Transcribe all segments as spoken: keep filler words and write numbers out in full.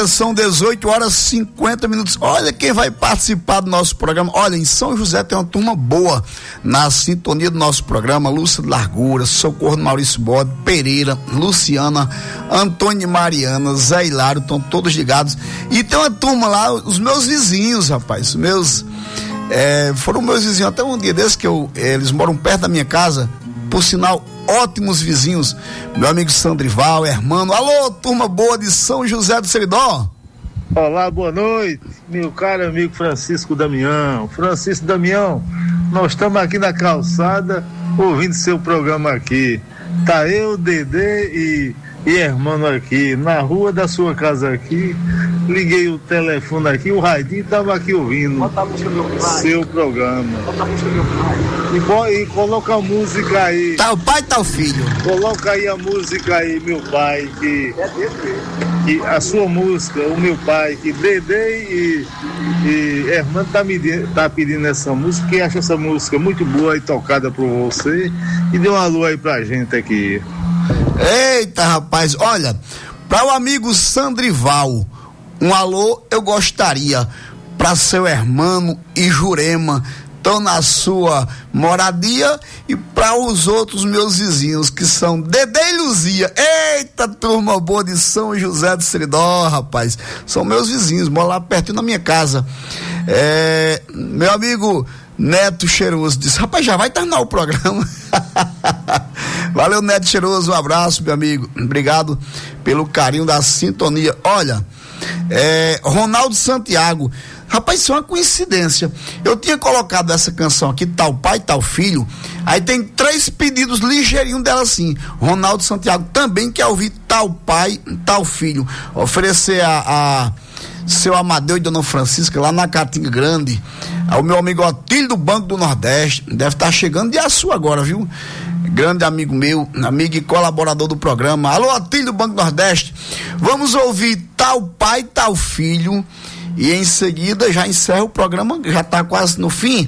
cinquenta, são dezoito horas e cinquenta minutos. Olha quem vai participar do nosso programa. Olha, em São José tem uma turma boa na sintonia do nosso programa. Lúcia de Largura, Socorro Maurício Bode, Pereira, Luciana, Antônio e Mariana, Zé Hilário, estão todos ligados. E tem uma turma lá, os meus vizinhos, rapaz, os meus é, foram meus vizinhos até um dia desse que eu, eles moram perto da minha casa, por sinal, ótimos vizinhos, meu amigo Sandrival, Hermano. Alô, turma boa de São José do Seridó. Olá, boa noite, meu caro amigo Francisco Damião. Francisco Damião, nós estamos aqui na calçada ouvindo seu programa aqui. Tá eu, Dedê e, e Hermano aqui, na rua da sua casa aqui. Liguei o telefone aqui, o radinho estava aqui ouvindo seu programa. E, e coloca a música aí. Tá o pai, tá o filho. Coloca aí a música aí, meu pai, que, que a sua música, o meu pai, que Dedê e, e Hermano tá, me, tá pedindo essa música, que acha essa música muito boa e tocada por você. E dê um alô aí pra gente aqui. Eita, rapaz, olha, para o amigo Sandrival, um alô eu gostaria para seu Hermano e Jurema, estão na sua moradia, e para os outros meus vizinhos que são Dedê e Luzia. Eita, turma boa de São José do Seridó, rapaz, são meus vizinhos, moram lá pertinho da minha casa. É, meu amigo Neto Cheiroso disse, rapaz, já vai terminar o programa. Valeu, Neto Cheiroso, um abraço, meu amigo, obrigado pelo carinho da sintonia. Olha, é, Ronaldo Santiago, rapaz, isso é uma coincidência, eu tinha colocado essa canção aqui, Tal Pai, Tal Filho, aí tem três pedidos ligeirinho dela assim. Ronaldo Santiago também quer ouvir Tal Pai, Tal Filho, oferecer a, a seu Amadeu e Dona Francisca lá na Caatinga Grande, ao meu amigo Otílio do Banco do Nordeste, deve estar chegando de Açu agora, viu? Grande amigo meu, amigo e colaborador do programa. Alô, Otílio do Banco do Nordeste, vamos ouvir Tal Pai, Tal Filho, e em seguida já encerra o programa, já está quase no fim,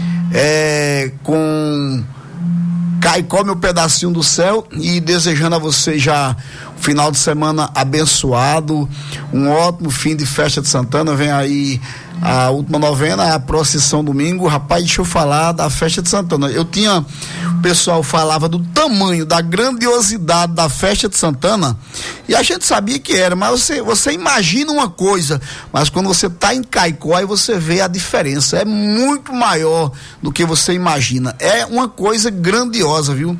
é, com Caicó, meu pedacinho do céu, e desejando a você já um final de semana abençoado, um ótimo fim de festa de Santana. Vem aí a última novena, a procissão domingo. Rapaz, deixa eu falar da festa de Santana. Eu tinha, o pessoal falava do tamanho, da grandiosidade da festa de Santana, e a gente sabia que era, mas você, você imagina uma coisa, mas quando você tá em Caicó, aí você vê a diferença, é muito maior do que você imagina, é uma coisa grandiosa, viu?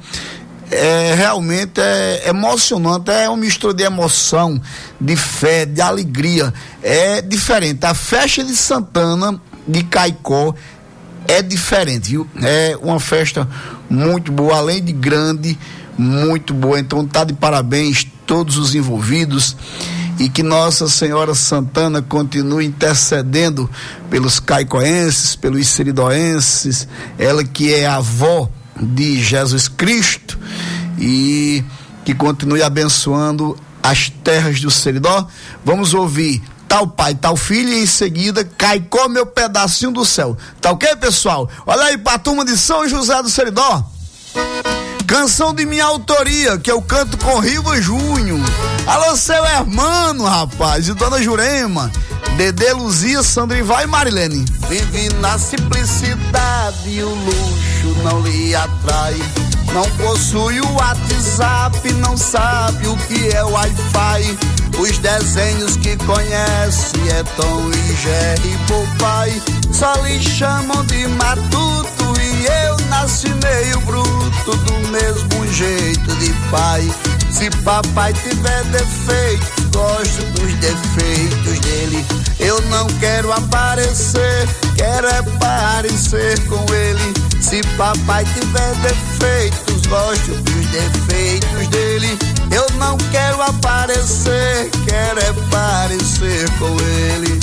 É, realmente é emocionante, é uma mistura de emoção, de fé, de alegria, é diferente. A festa de Santana de Caicó é diferente, viu? É uma festa muito boa, além de grande, muito boa. Então tá de parabéns todos os envolvidos, e que Nossa Senhora Santana continue intercedendo pelos caicoenses, pelos seridoenses, ela que é a avó de Jesus Cristo, e que continue abençoando as terras do Seridó. Vamos ouvir Tal Pai, Tal Filho, e em seguida Caicó, meu pedacinho do céu. Tá ok, pessoal? Olha aí pra turma de São José do Seridó, canção de minha autoria, que eu canto com Riva Júnior. Alô, seu Hermano, rapaz, e Dona Jurema, Dedê, Luzia, Sandrival e Marilene. Vive na simplicidade e o luxo não lhe atrai. Não possui o WhatsApp, não sabe o que é o Wi-Fi. Os desenhos que conhece é Tom e Jerry e Popeye. Só lhe chamam de matuto e eu nasci meio bruto, do mesmo jeito de pai. Se papai tiver defeitos, gosto dos defeitos dele. Eu não quero aparecer, quero é parecer com ele. Se papai tiver defeitos, gosto dos defeitos dele. Eu não quero aparecer, quero é parecer com ele.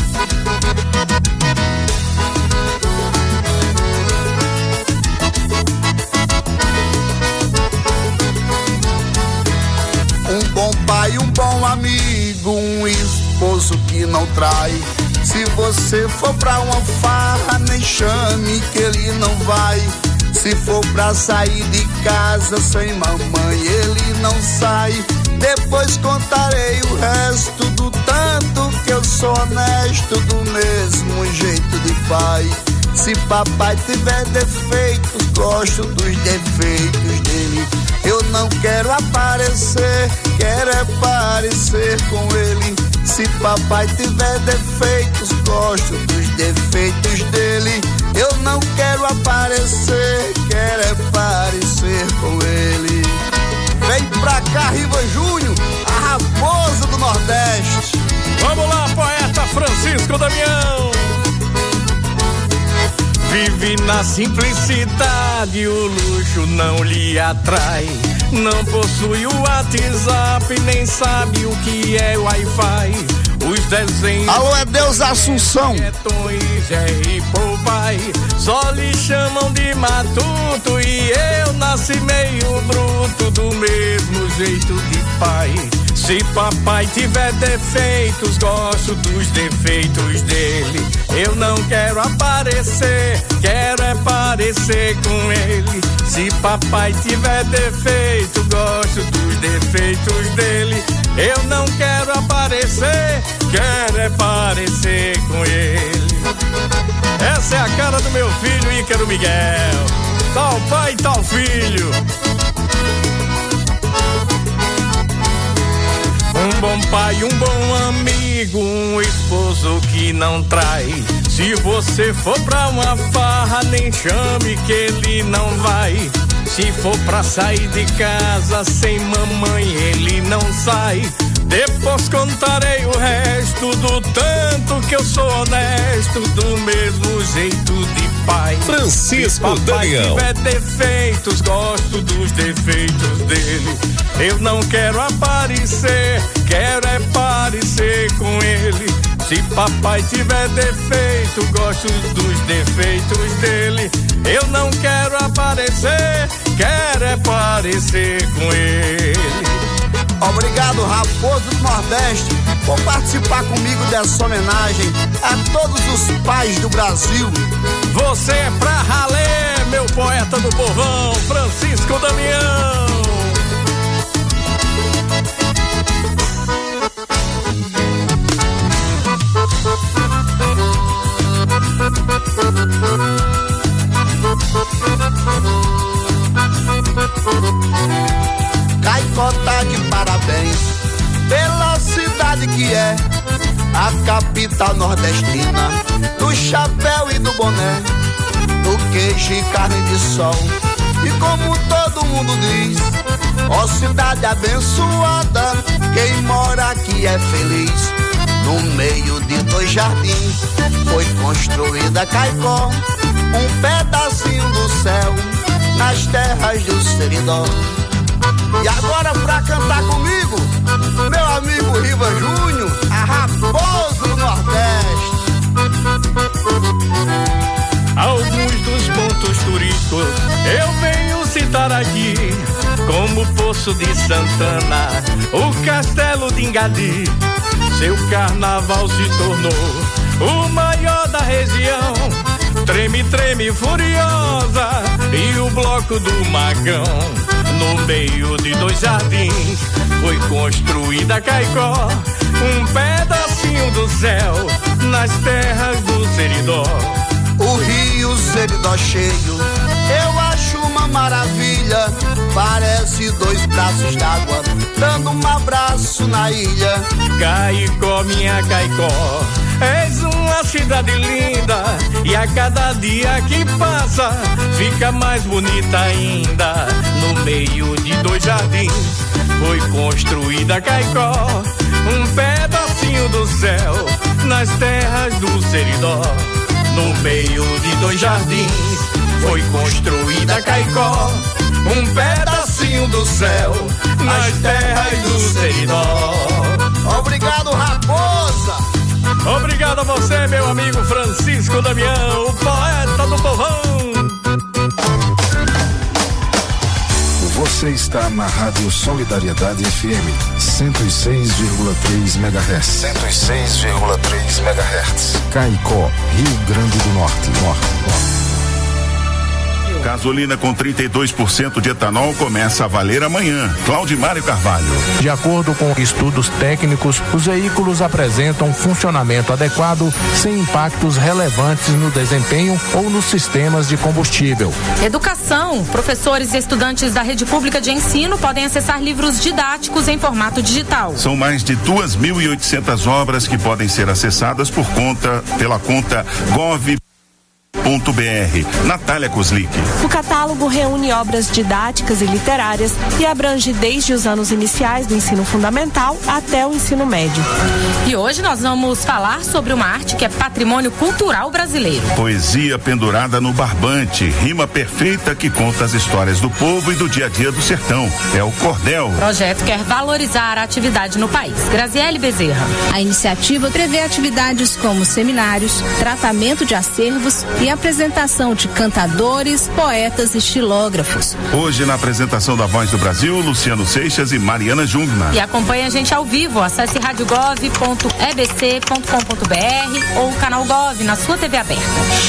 Um bom pai, um bom amigo, um esposo que não trai. Se você for pra uma farra, nem chame que ele não vai. Se for pra sair de casa sem mamãe, ele não sai. Depois contarei o resto do tanto que que eu sou honesto do mesmo jeito de pai. Se papai tiver defeitos, gosto dos defeitos dele. Eu não quero aparecer, quero é parecer com ele. Se papai tiver defeitos, gosto dos defeitos dele. Eu não quero aparecer, quero é parecer com ele. Vem pra cá, Riva Júnior, a raposa do Nordeste. Vamos lá, poeta Francisco Damião. Vive na simplicidade, o luxo não lhe atrai. Não possui o WhatsApp, nem sabe o que é Wi-Fi. Os desenhos. Alô, é Deus Assunção. E por pai, só lhe chamam de matuto. E eu nasci meio bruto, do mesmo jeito de pai. Se papai tiver defeitos, gosto dos defeitos dele. Eu não quero aparecer, quero é parecer com ele. Se papai tiver defeito, gosto dos defeitos dele. Eu não quero aparecer, quero é parecer com ele. Essa é a cara do meu filho Ícaro Miguel. Tal pai, tal filho. Um bom pai, um bom amigo, um esposo que não trai. Se você for pra uma farra, nem chame que ele não vai. Se for pra sair de casa sem mamãe, ele não sai. Depois contarei o resto do tanto que eu sou honesto, do mesmo jeito de pai. Francisco Damião. Se papai tiver defeitos, gosto dos defeitos dele. Eu não quero aparecer, quero é parecer com ele. Se papai tiver defeito, gosto dos defeitos dele. Eu não quero aparecer, quero é parecer com ele. Obrigado, Raposo do Nordeste, por participar comigo dessa homenagem a todos os pais do Brasil. Você é pra ralé, meu poeta do povão, Francisco Damião. Caicó tá de parabéns pela cidade que é a capital nordestina, do chapéu e do boné, do queijo e carne de sol. E como todo mundo diz, ó cidade abençoada, quem mora aqui é feliz. No meio de dois jardins foi construída Caicó, um pedacinho do céu nas terras do Seridó. E agora pra cantar comigo, meu amigo Riva Júnior, a raposa do Nordeste. Alguns dos pontos turísticos eu venho citar aqui, como o Poço de Santana, o Castelo de Ingadi. Seu carnaval se tornou o maior da região. Treme, treme, furiosa, e o bloco do Magão. No meio de dois jardins foi construída Caicó, um pedacinho do céu nas terras do Seridó. O rio Seridó cheio, eu acho uma maravilha. Parece dois braços d'água dando um abraço na ilha. Caicó, minha Caicó, és uma cidade linda, e a cada dia que passa fica mais bonita ainda. No meio de dois jardins foi construída Caicó, um pedacinho do céu nas terras do Seridó. No meio de dois jardins foi construída Caicó, um pedacinho do céu nas terras do Seridó. Obrigado, Raposa. Obrigado a você, meu amigo Francisco Damião, o poeta do povão. Você está na Rádio Solidariedade F M, cento e seis vírgula três megahertz. cento e seis vírgula três megahertz. Caicó, Rio Grande do Norte. Norte, Norte. Paulo. Gasolina com trinta e dois por cento de etanol começa a valer amanhã. Claudimário Carvalho. De acordo com estudos técnicos, os veículos apresentam funcionamento adequado, sem impactos relevantes no desempenho ou nos sistemas de combustível. Educação. Professores e estudantes da rede pública de ensino podem acessar livros didáticos em formato digital. São mais de duas mil e oitocentas obras que podem ser acessadas por conta, pela conta gov ponto br. Natália Kozlik. O catálogo reúne obras didáticas e literárias e abrange desde os anos iniciais do ensino fundamental até o ensino médio. E hoje nós vamos falar sobre uma arte que é patrimônio cultural brasileiro. Poesia pendurada no barbante, rima perfeita que conta as histórias do povo e do dia a dia do sertão. É o Cordel. O projeto quer valorizar a atividade no país. Graziele Bezerra. A iniciativa prevê atividades como seminários, tratamento de acervos e apresentação de cantadores, poetas e xilógrafos. Hoje, na apresentação da Voz do Brasil, Luciano Seixas e Mariana Jungmann. E acompanhe a gente ao vivo. Acesse radiogov ponto e b c ponto com ponto b r ou o canal Gov na sua T V aberta.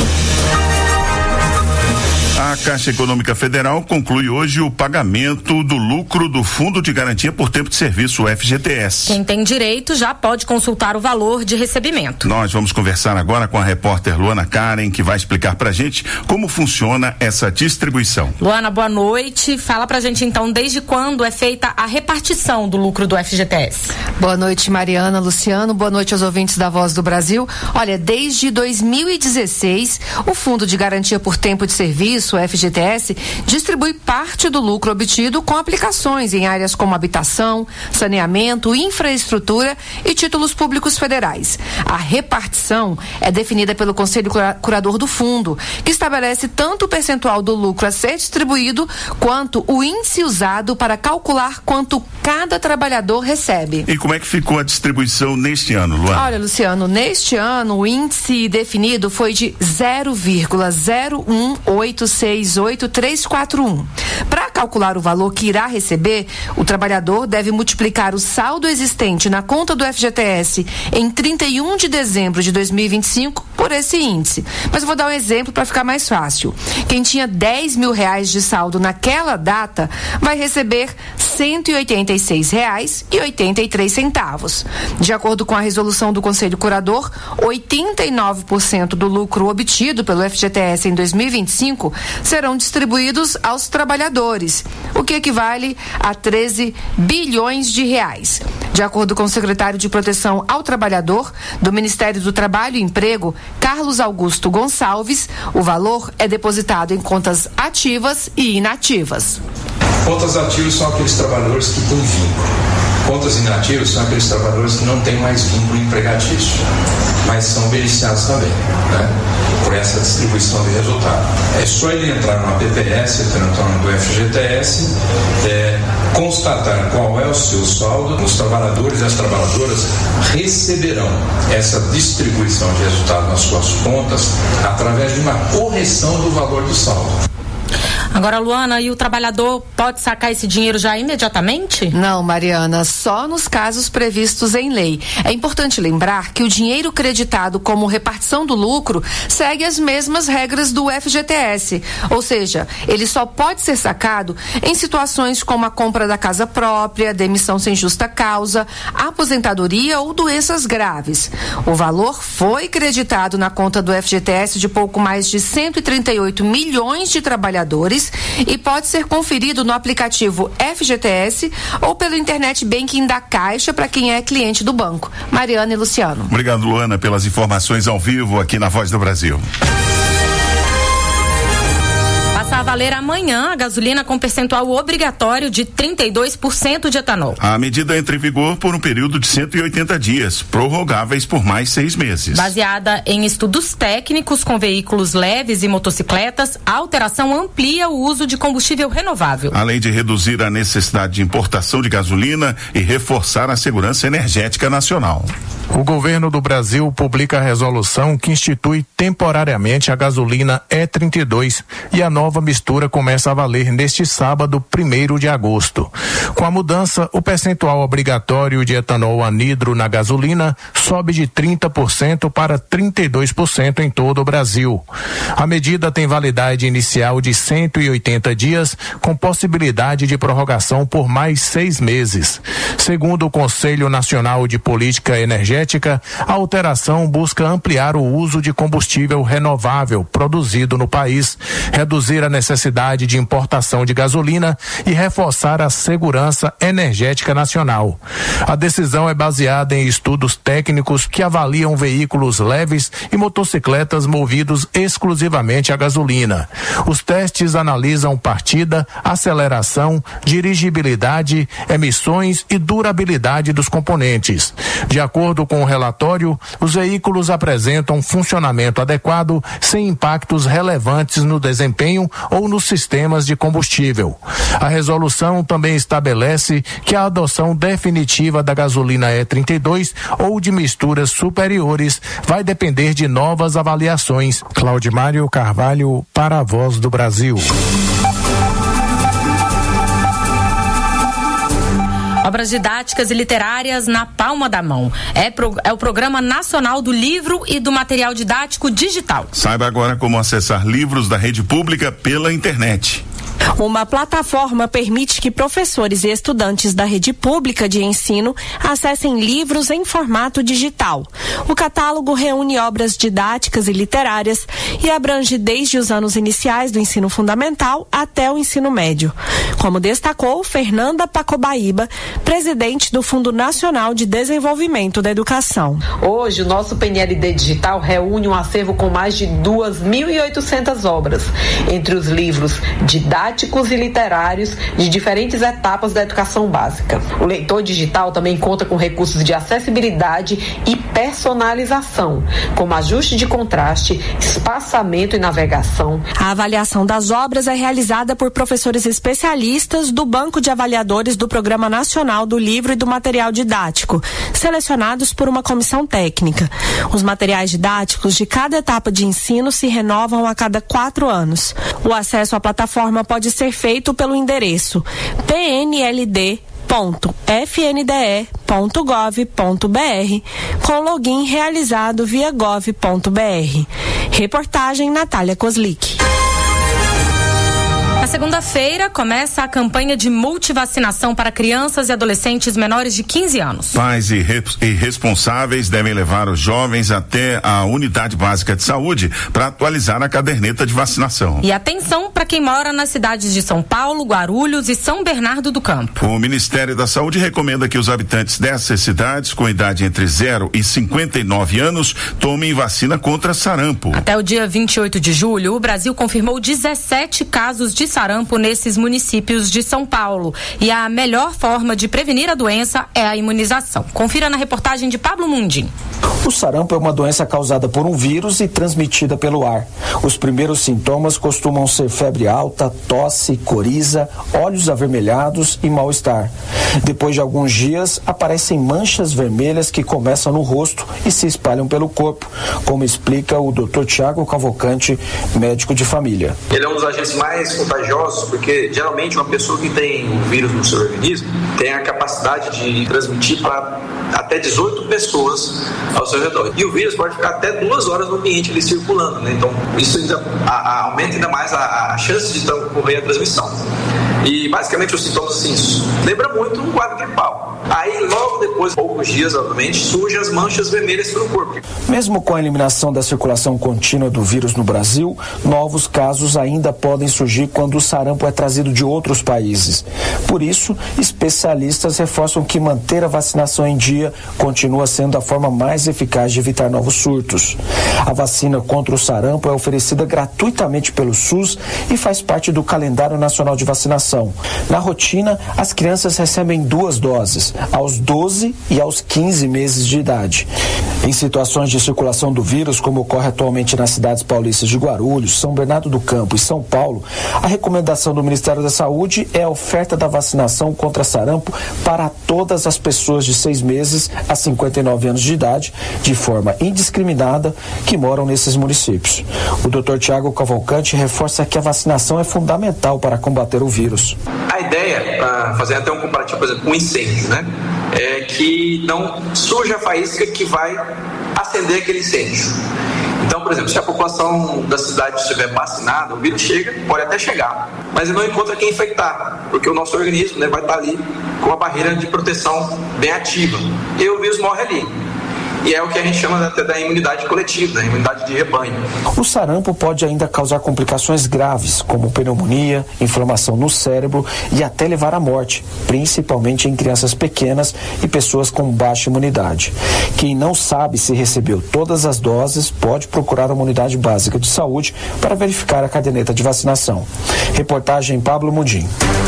A Caixa Econômica Federal conclui hoje o pagamento do lucro do Fundo de Garantia por Tempo de Serviço, o F G T S. Quem tem direito já pode consultar o valor de recebimento. Nós vamos conversar agora com a repórter Luana Karen, que vai explicar pra gente como funciona essa distribuição. Luana, boa noite. Fala pra gente então desde quando é feita a repartição do lucro do F G T S. Boa noite, Mariana, Luciano, boa noite aos ouvintes da Voz do Brasil. Olha, desde dois mil e dezesseis, o Fundo de Garantia por Tempo de Serviço, o F G T S, distribui parte do lucro obtido com aplicações em áreas como habitação, saneamento, infraestrutura e títulos públicos federais. A repartição é definida pelo Conselho Curador do Fundo, que estabelece tanto o percentual do lucro a ser distribuído quanto o índice usado para calcular quanto cada trabalhador recebe. E como é que ficou a distribuição neste ano, Luana? Olha, Luciano, neste ano o índice definido foi de zero vírgula zero um oito seis oito três quatro um. Para calcular o valor que irá receber, o trabalhador deve multiplicar o saldo existente na conta do F G T S em trinta e um de dezembro de dois mil e vinte e cinco por esse índice. Mas eu vou dar um exemplo para ficar mais fácil. Quem tinha dez mil reais de saldo naquela data vai receber cento e oitenta e seis reais e oitenta e três centavos. De acordo com a resolução do Conselho Curador, oitenta e nove por cento do lucro obtido pelo F G T S em dois mil e vinte e cinco serão distribuídos aos trabalhadores, o que equivale a treze bilhões de reais. De acordo com o secretário de Proteção ao Trabalhador do Ministério do Trabalho e Emprego, Carlos Augusto Gonçalves, o valor é depositado em contas ativas e inativas. Contas ativas são aqueles trabalhadores que têm vínculo. Contas inativas são aqueles trabalhadores que não têm mais vínculo empregatício, mas são beneficiados também, né, por essa distribuição de resultado. É só ele entrar no A P P S, no do F G T S, é, constatar qual é o seu saldo. Os trabalhadores e as trabalhadoras receberão essa distribuição de resultado nas suas contas através de uma correção do valor do saldo. Agora, Luana, e o trabalhador pode sacar esse dinheiro já imediatamente? Não, Mariana, só nos casos previstos em lei. É importante lembrar que o dinheiro creditado como repartição do lucro segue as mesmas regras do F G T S, ou seja, ele só pode ser sacado em situações como a compra da casa própria, demissão sem justa causa, aposentadoria ou doenças graves. O valor foi creditado na conta do F G T S de pouco mais de cento e trinta e oito milhões de trabalhadores e pode ser conferido no aplicativo F G T S ou pelo Internet Banking da Caixa para quem é cliente do banco. Mariana e Luciano. Obrigado, Luana, pelas informações ao vivo aqui na Voz do Brasil. A valer amanhã a gasolina com percentual obrigatório de trinta e dois por cento de etanol. A medida entra em vigor por um período de cento e oitenta dias, prorrogáveis por mais seis meses. Baseada em estudos técnicos com veículos leves e motocicletas, a alteração amplia o uso de combustível renovável. Além de reduzir a necessidade de importação de gasolina e reforçar a segurança energética nacional. O governo do Brasil publica a resolução que institui temporariamente a gasolina E trinta e dois e a nova mistura começa a valer neste sábado, primeiro de agosto. Com a mudança, o percentual obrigatório de etanol anidro na gasolina sobe de trinta por cento para trinta e dois por cento em todo o Brasil. A medida tem validade inicial de cento e oitenta dias, com possibilidade de prorrogação por mais seis meses. Segundo o Conselho Nacional de Política Energética, a alteração busca ampliar o uso de combustível renovável produzido no país, reduzir a necessidade de importação de gasolina e reforçar a segurança energética nacional. A decisão é baseada em estudos técnicos que avaliam veículos leves e motocicletas movidos exclusivamente a gasolina. Os testes analisam partida, aceleração, dirigibilidade, emissões e durabilidade dos componentes. De acordo com o relatório, os veículos apresentam funcionamento adequado, sem impactos relevantes no desempenho ou nos sistemas de combustível. A resolução também estabelece que a adoção definitiva da gasolina E trinta e dois ou de misturas superiores vai depender de novas avaliações. Claudimário Carvalho, para a Voz do Brasil. Obras didáticas e literárias na palma da mão. É, pro, é o Programa Nacional do Livro e do Material Didático Digital. Saiba agora como acessar livros da rede pública pela internet. Uma plataforma permite que professores e estudantes da rede pública de ensino acessem livros em formato digital. O catálogo reúne obras didáticas e literárias e abrange desde os anos iniciais do ensino fundamental até o ensino médio. Como destacou Fernanda Pacobaíba, presidente do Fundo Nacional de Desenvolvimento da Educação. Hoje, o nosso P N L D Digital reúne um acervo com mais de duas mil e oitocentas obras, entre os livros didáticos e literários de diferentes etapas da educação básica. O leitor digital também conta com recursos de acessibilidade e personalização, como ajuste de contraste, espaçamento e navegação. A avaliação das obras é realizada por professores especialistas do Banco de Avaliadores do Programa Nacional do Livro e do Material Didático, selecionados por uma comissão técnica. Os materiais didáticos de cada etapa de ensino se renovam a cada quatro anos. O acesso à plataforma pode ser feito pelo endereço p n l d ponto f n d e ponto gov ponto b r com login realizado via gov ponto b r. Reportagem Natália Kozlik. Na segunda-feira, começa a campanha de multivacinação para crianças e adolescentes menores de quinze anos. Pais e, re- e responsáveis devem levar os jovens até a unidade básica de saúde para atualizar a caderneta de vacinação. E atenção para quem mora nas cidades de São Paulo, Guarulhos e São Bernardo do Campo. O Ministério da Saúde recomenda que os habitantes dessas cidades com idade entre zero e cinquenta e nove anos tomem vacina contra sarampo. Até o dia vinte e oito de julho, o Brasil confirmou dezessete casos de sarampo nesses municípios de São Paulo. E a melhor forma de prevenir a doença é a imunização. Confira na reportagem de Pablo Mundim. O sarampo é uma doença causada por um vírus e transmitida pelo ar. Os primeiros sintomas costumam ser febre alta, tosse, coriza, olhos avermelhados e mal-estar. Depois de alguns dias, aparecem manchas vermelhas que começam no rosto e se espalham pelo corpo, como explica o doutor Tiago Cavalcante, médico de família. Ele é um dos agentes mais contagiosos, porque geralmente uma pessoa que tem o vírus no seu organismo tem a capacidade de transmitir para até dezoito pessoas ao seu redor. E o vírus pode ficar até duas horas no ambiente ali circulando, né? Então isso ainda, a, a, aumenta ainda mais a, a chance de ocorrer a transmissão. E basicamente os sintomas assim, lembra muito um quadro gripal. Aí logo depois, poucos dias, obviamente, surgem as manchas vermelhas pelo corpo. Mesmo com a eliminação da circulação contínua do vírus no Brasil, novos casos ainda podem surgir quando o sarampo é trazido de outros países. Por isso, especialistas reforçam que manter a vacinação em dia continua sendo a forma mais eficaz de evitar novos surtos. A vacina contra o sarampo é oferecida gratuitamente pelo SUS e faz parte do calendário nacional de vacinação. Na rotina, as crianças recebem duas doses. aos doze e aos quinze meses de idade. Em situações de circulação do vírus, como ocorre atualmente nas cidades paulistas de Guarulhos, São Bernardo do Campo e São Paulo, a recomendação do Ministério da Saúde é a oferta da vacinação contra sarampo para todas as pessoas de seis meses a cinquenta e nove anos de idade, de forma indiscriminada, que moram nesses municípios. O doutor Tiago Cavalcante reforça que a vacinação é fundamental para combater o vírus. A ideia, para fazer até um comparativo, por exemplo, com incêndio, né? É que não surja a faísca que vai acender aquele incêndio. Então, por exemplo, se a população da cidade estiver vacinada, o vírus chega, pode até chegar, mas ele não encontra quem infectar, porque o nosso organismo, né, vai estar ali com uma barreira de proteção bem ativa, e o vírus morre ali. E é o que a gente chama até da imunidade coletiva, da imunidade de rebanho. O sarampo pode ainda causar complicações graves, como pneumonia, inflamação no cérebro e até levar à morte, principalmente em crianças pequenas e pessoas com baixa imunidade. Quem não sabe se recebeu todas as doses pode procurar uma unidade básica de saúde para verificar a caderneta de vacinação. Reportagem Pablo Mundim.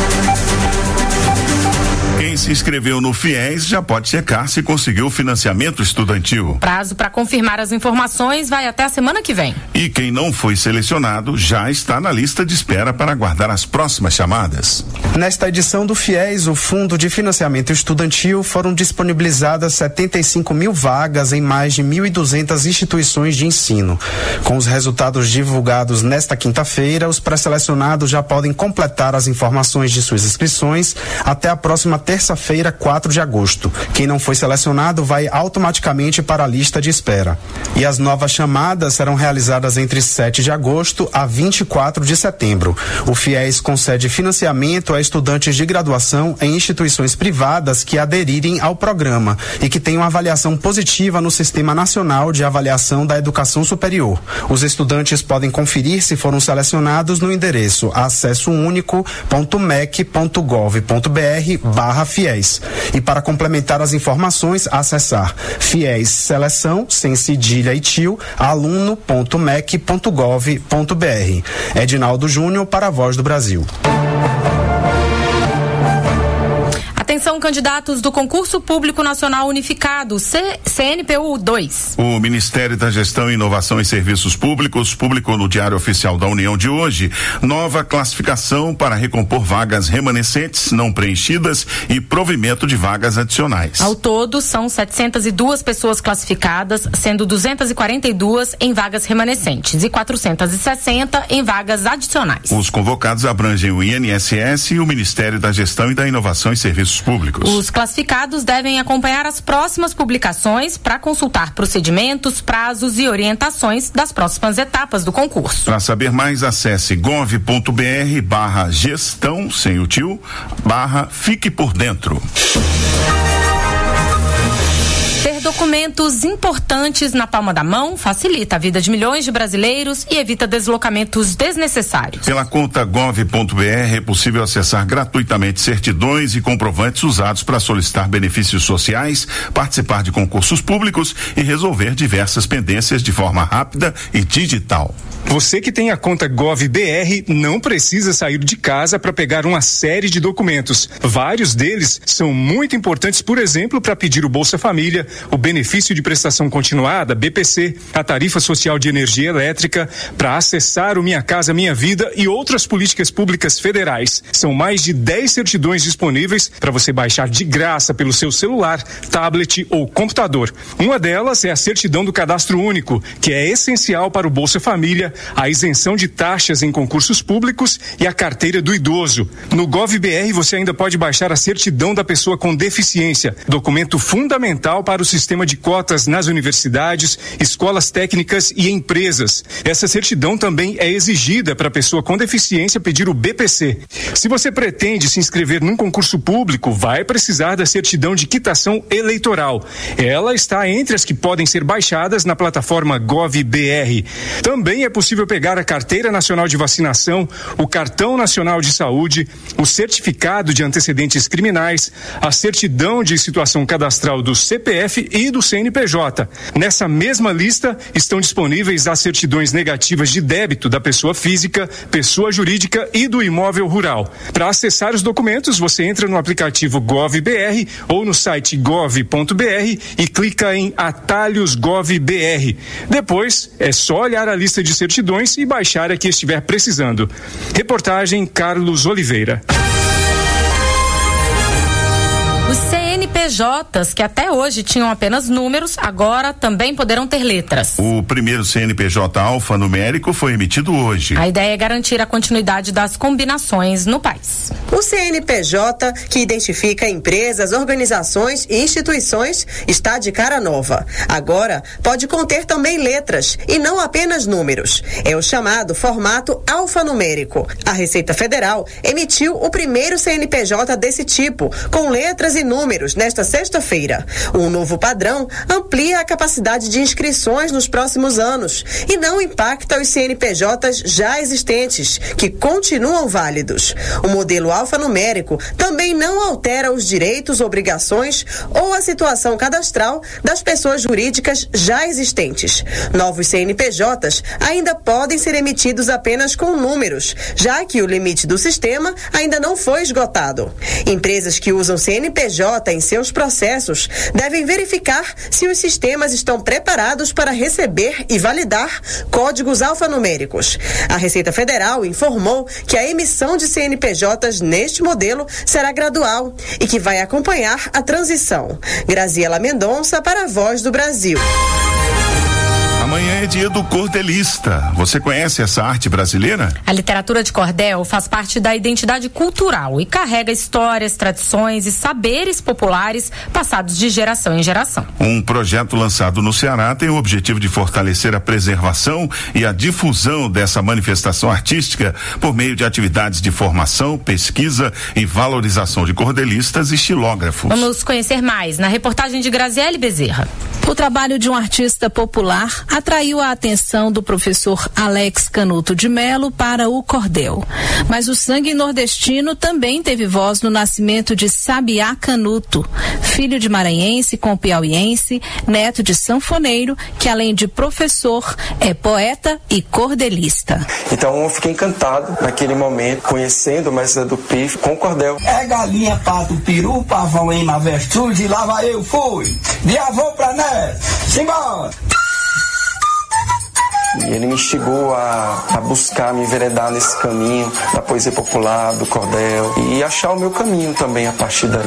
Quem se inscreveu no FIES já pode checar se conseguiu o financiamento estudantil. Prazo para confirmar as informações vai até a semana que vem. E quem não foi selecionado já está na lista de espera para aguardar as próximas chamadas. Nesta edição do FIES, o Fundo de Financiamento Estudantil, foram disponibilizadas setenta e cinco mil vagas em mais de mil e duzentas instituições de ensino. Com os resultados divulgados nesta quinta-feira, os pré-selecionados já podem completar as informações de suas inscrições até a próxima terça-feira, quatro de agosto. Quem não foi selecionado vai automaticamente para a lista de espera. E as novas chamadas serão realizadas entre sete de agosto a vinte e quatro de setembro. O FIES concede financiamento a estudantes de graduação em instituições privadas que aderirem ao programa e que tenham avaliação positiva no Sistema Nacional de Avaliação da Educação Superior. Os estudantes podem conferir se foram selecionados no endereço acesso único ponto mec ponto gov ponto br barra FIES. E para complementar as informações, acessar FIES Seleção, sem cedilha e tio, aluno ponto mec ponto gov ponto br. Edinaldo Júnior para a Voz do Brasil. Atenção, candidatos do Concurso Público Nacional Unificado, C N P U dois. O Ministério da Gestão, Inovação e Serviços Públicos publicou no Diário Oficial da União de hoje nova classificação para recompor vagas remanescentes não preenchidas e provimento de vagas adicionais. Ao todo, são setecentas e duas pessoas classificadas, sendo duzentas e quarenta e duas em vagas remanescentes e quatrocentas e sessenta em vagas adicionais. Os convocados abrangem o I N S S e o Ministério da Gestão e da Inovação e Serviços Públicos. Os classificados devem acompanhar as próximas publicações para consultar procedimentos, prazos e orientações das próximas etapas do concurso. Para saber mais, acesse gov ponto br barra gestão, sem o tio, barra fique por dentro. Ter documentos importantes na palma da mão facilita a vida de milhões de brasileiros e evita deslocamentos desnecessários. Pela conta gov ponto br é possível acessar gratuitamente certidões e comprovantes usados para solicitar benefícios sociais, participar de concursos públicos e resolver diversas pendências de forma rápida e digital. Você que tem a conta GovBR não precisa sair de casa para pegar uma série de documentos. Vários deles são muito importantes, por exemplo, para pedir o Bolsa Família, o benefício de prestação continuada, B P C, a tarifa social de energia elétrica, para acessar o Minha Casa Minha Vida e outras políticas públicas federais. São mais de dez certidões disponíveis para você baixar de graça pelo seu celular, tablet ou computador. Uma delas é a certidão do Cadastro Único, que é essencial para o Bolsa Família, a isenção de taxas em concursos públicos e a carteira do idoso. No GovBR você ainda pode baixar a certidão da pessoa com deficiência, documento fundamental para o sistema de cotas nas universidades, escolas técnicas e empresas. Essa certidão também é exigida para a pessoa com deficiência pedir o B P C. Se você pretende se inscrever num concurso público, vai precisar da certidão de quitação eleitoral. Ela está entre as que podem ser baixadas na plataforma GovBR. Também é possível pegar a Carteira Nacional de Vacinação, o Cartão Nacional de Saúde, o Certificado de Antecedentes Criminais, a Certidão de Situação Cadastral do C P F e do C N P J. Nessa mesma lista estão disponíveis as certidões negativas de débito da pessoa física, pessoa jurídica e do imóvel rural. Para acessar os documentos, você entra no aplicativo GovBR ou no site gov ponto br e clica em Atalhos GovBR. Depois, é só olhar a lista de certidões e baixar a que estiver precisando. Reportagem Carlos Oliveira. Os C N P Js, que até hoje tinham apenas números, agora também poderão ter letras. O primeiro C N P J alfanumérico foi emitido hoje. A ideia é garantir a continuidade das combinações no país. O C N P J, que identifica empresas, organizações e instituições, está de cara nova. Agora, pode conter também letras e não apenas números. É o chamado formato alfanumérico. A Receita Federal emitiu o primeiro C N P J desse tipo, com letras e números, nesta sexta-feira. Um novo padrão amplia a capacidade de inscrições nos próximos anos e não impacta os C N P Js já existentes, que continuam válidos. O modelo alfanumérico também não altera os direitos, obrigações ou a situação cadastral das pessoas jurídicas já existentes. Novos C N P Js ainda podem ser emitidos apenas com números, já que o limite do sistema ainda não foi esgotado. Empresas que usam C N P J em seus processos devem verificar se os sistemas estão preparados para receber e validar códigos alfanuméricos. A Receita Federal informou que a emissão de C N P Js neste modelo será gradual e que vai acompanhar a transição. Graziela Mendonça para a Voz do Brasil. Amanhã é dia do cordelista. Você conhece essa arte brasileira? A literatura de cordel faz parte da identidade cultural e carrega histórias, tradições e saberes populares passados de geração em geração. Um projeto lançado no Ceará tem o objetivo de fortalecer a preservação e a difusão dessa manifestação artística por meio de atividades de formação, pesquisa e valorização de cordelistas e estilógrafos. Vamos conhecer mais na reportagem de Graziele Bezerra. O trabalho de um artista popular atraiu a atenção do professor Alex Canuto de Melo para o cordel. Mas o sangue nordestino também teve voz no nascimento de Sabiá Canuto, filho de maranhense com piauiense, neto de sanfoneiro, que além de professor, é poeta e cordelista. Então eu fiquei encantado naquele momento, conhecendo o mestre do Pif com o cordel. É galinha, pato, peru, pavão em avestruz, e lá vai eu fui, de avô pra neto, simbora! E ele me instigou a, a buscar, me enveredar nesse caminho da poesia popular, do cordel, e achar o meu caminho também a partir daí.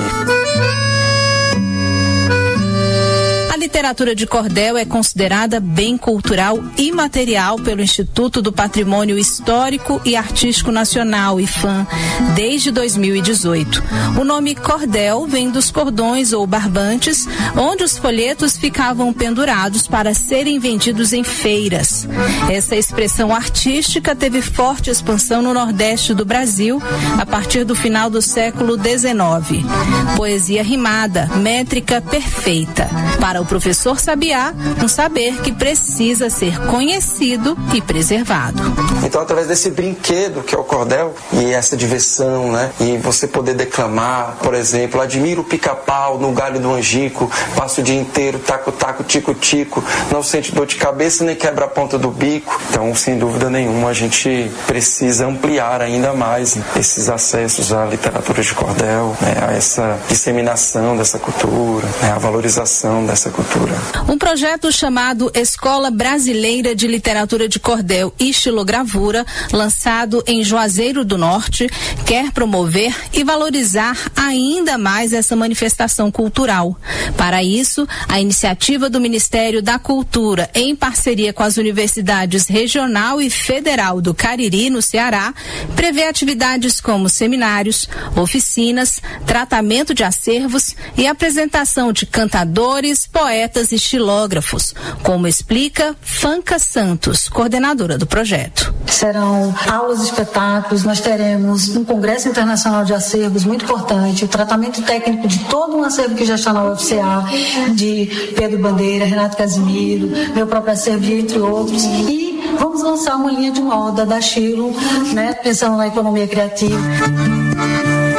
A literatura de cordel é considerada bem cultural imaterial pelo Instituto do Patrimônio Histórico e Artístico Nacional, IFAM, desde dois mil e dezoito. O nome cordel vem dos cordões ou barbantes, onde os folhetos ficavam pendurados para serem vendidos em feiras. Essa expressão artística teve forte expansão no Nordeste do Brasil a partir do final do século dezenove. Poesia rimada, métrica perfeita. Para o professor Sabiá, um saber que precisa ser conhecido e preservado. Então, através desse brinquedo que é o cordel e essa diversão, né? E você poder declamar, por exemplo, admiro o pica-pau no galho do angico, passo o dia inteiro, taco-taco, tico-tico, não sente dor de cabeça nem quebra a ponta do bico. Então, sem dúvida nenhuma, a gente precisa ampliar ainda mais esses acessos à literatura de cordel, né? A essa disseminação dessa cultura, né? A valorização dessa cultura. Um projeto chamado Escola Brasileira de Literatura de Cordel e Estilogravura, lançado em Juazeiro do Norte, quer promover e valorizar ainda mais essa manifestação cultural. Para isso, a iniciativa do Ministério da Cultura, em parceria com as universidades regional e federal do Cariri, no Ceará, prevê atividades como seminários, oficinas, tratamento de acervos e apresentação de cantadores, poetas e estilógrafos, como explica Fanca Santos, coordenadora do projeto. Serão aulas e espetáculos, nós teremos um congresso internacional de acervos muito importante, o tratamento técnico de todo um acervo que já está na U F C A, de Pedro Bandeira, Renato Casimiro, meu próprio acervo, entre outros, e vamos lançar uma linha de moda da Chilo, né, pensando na economia criativa.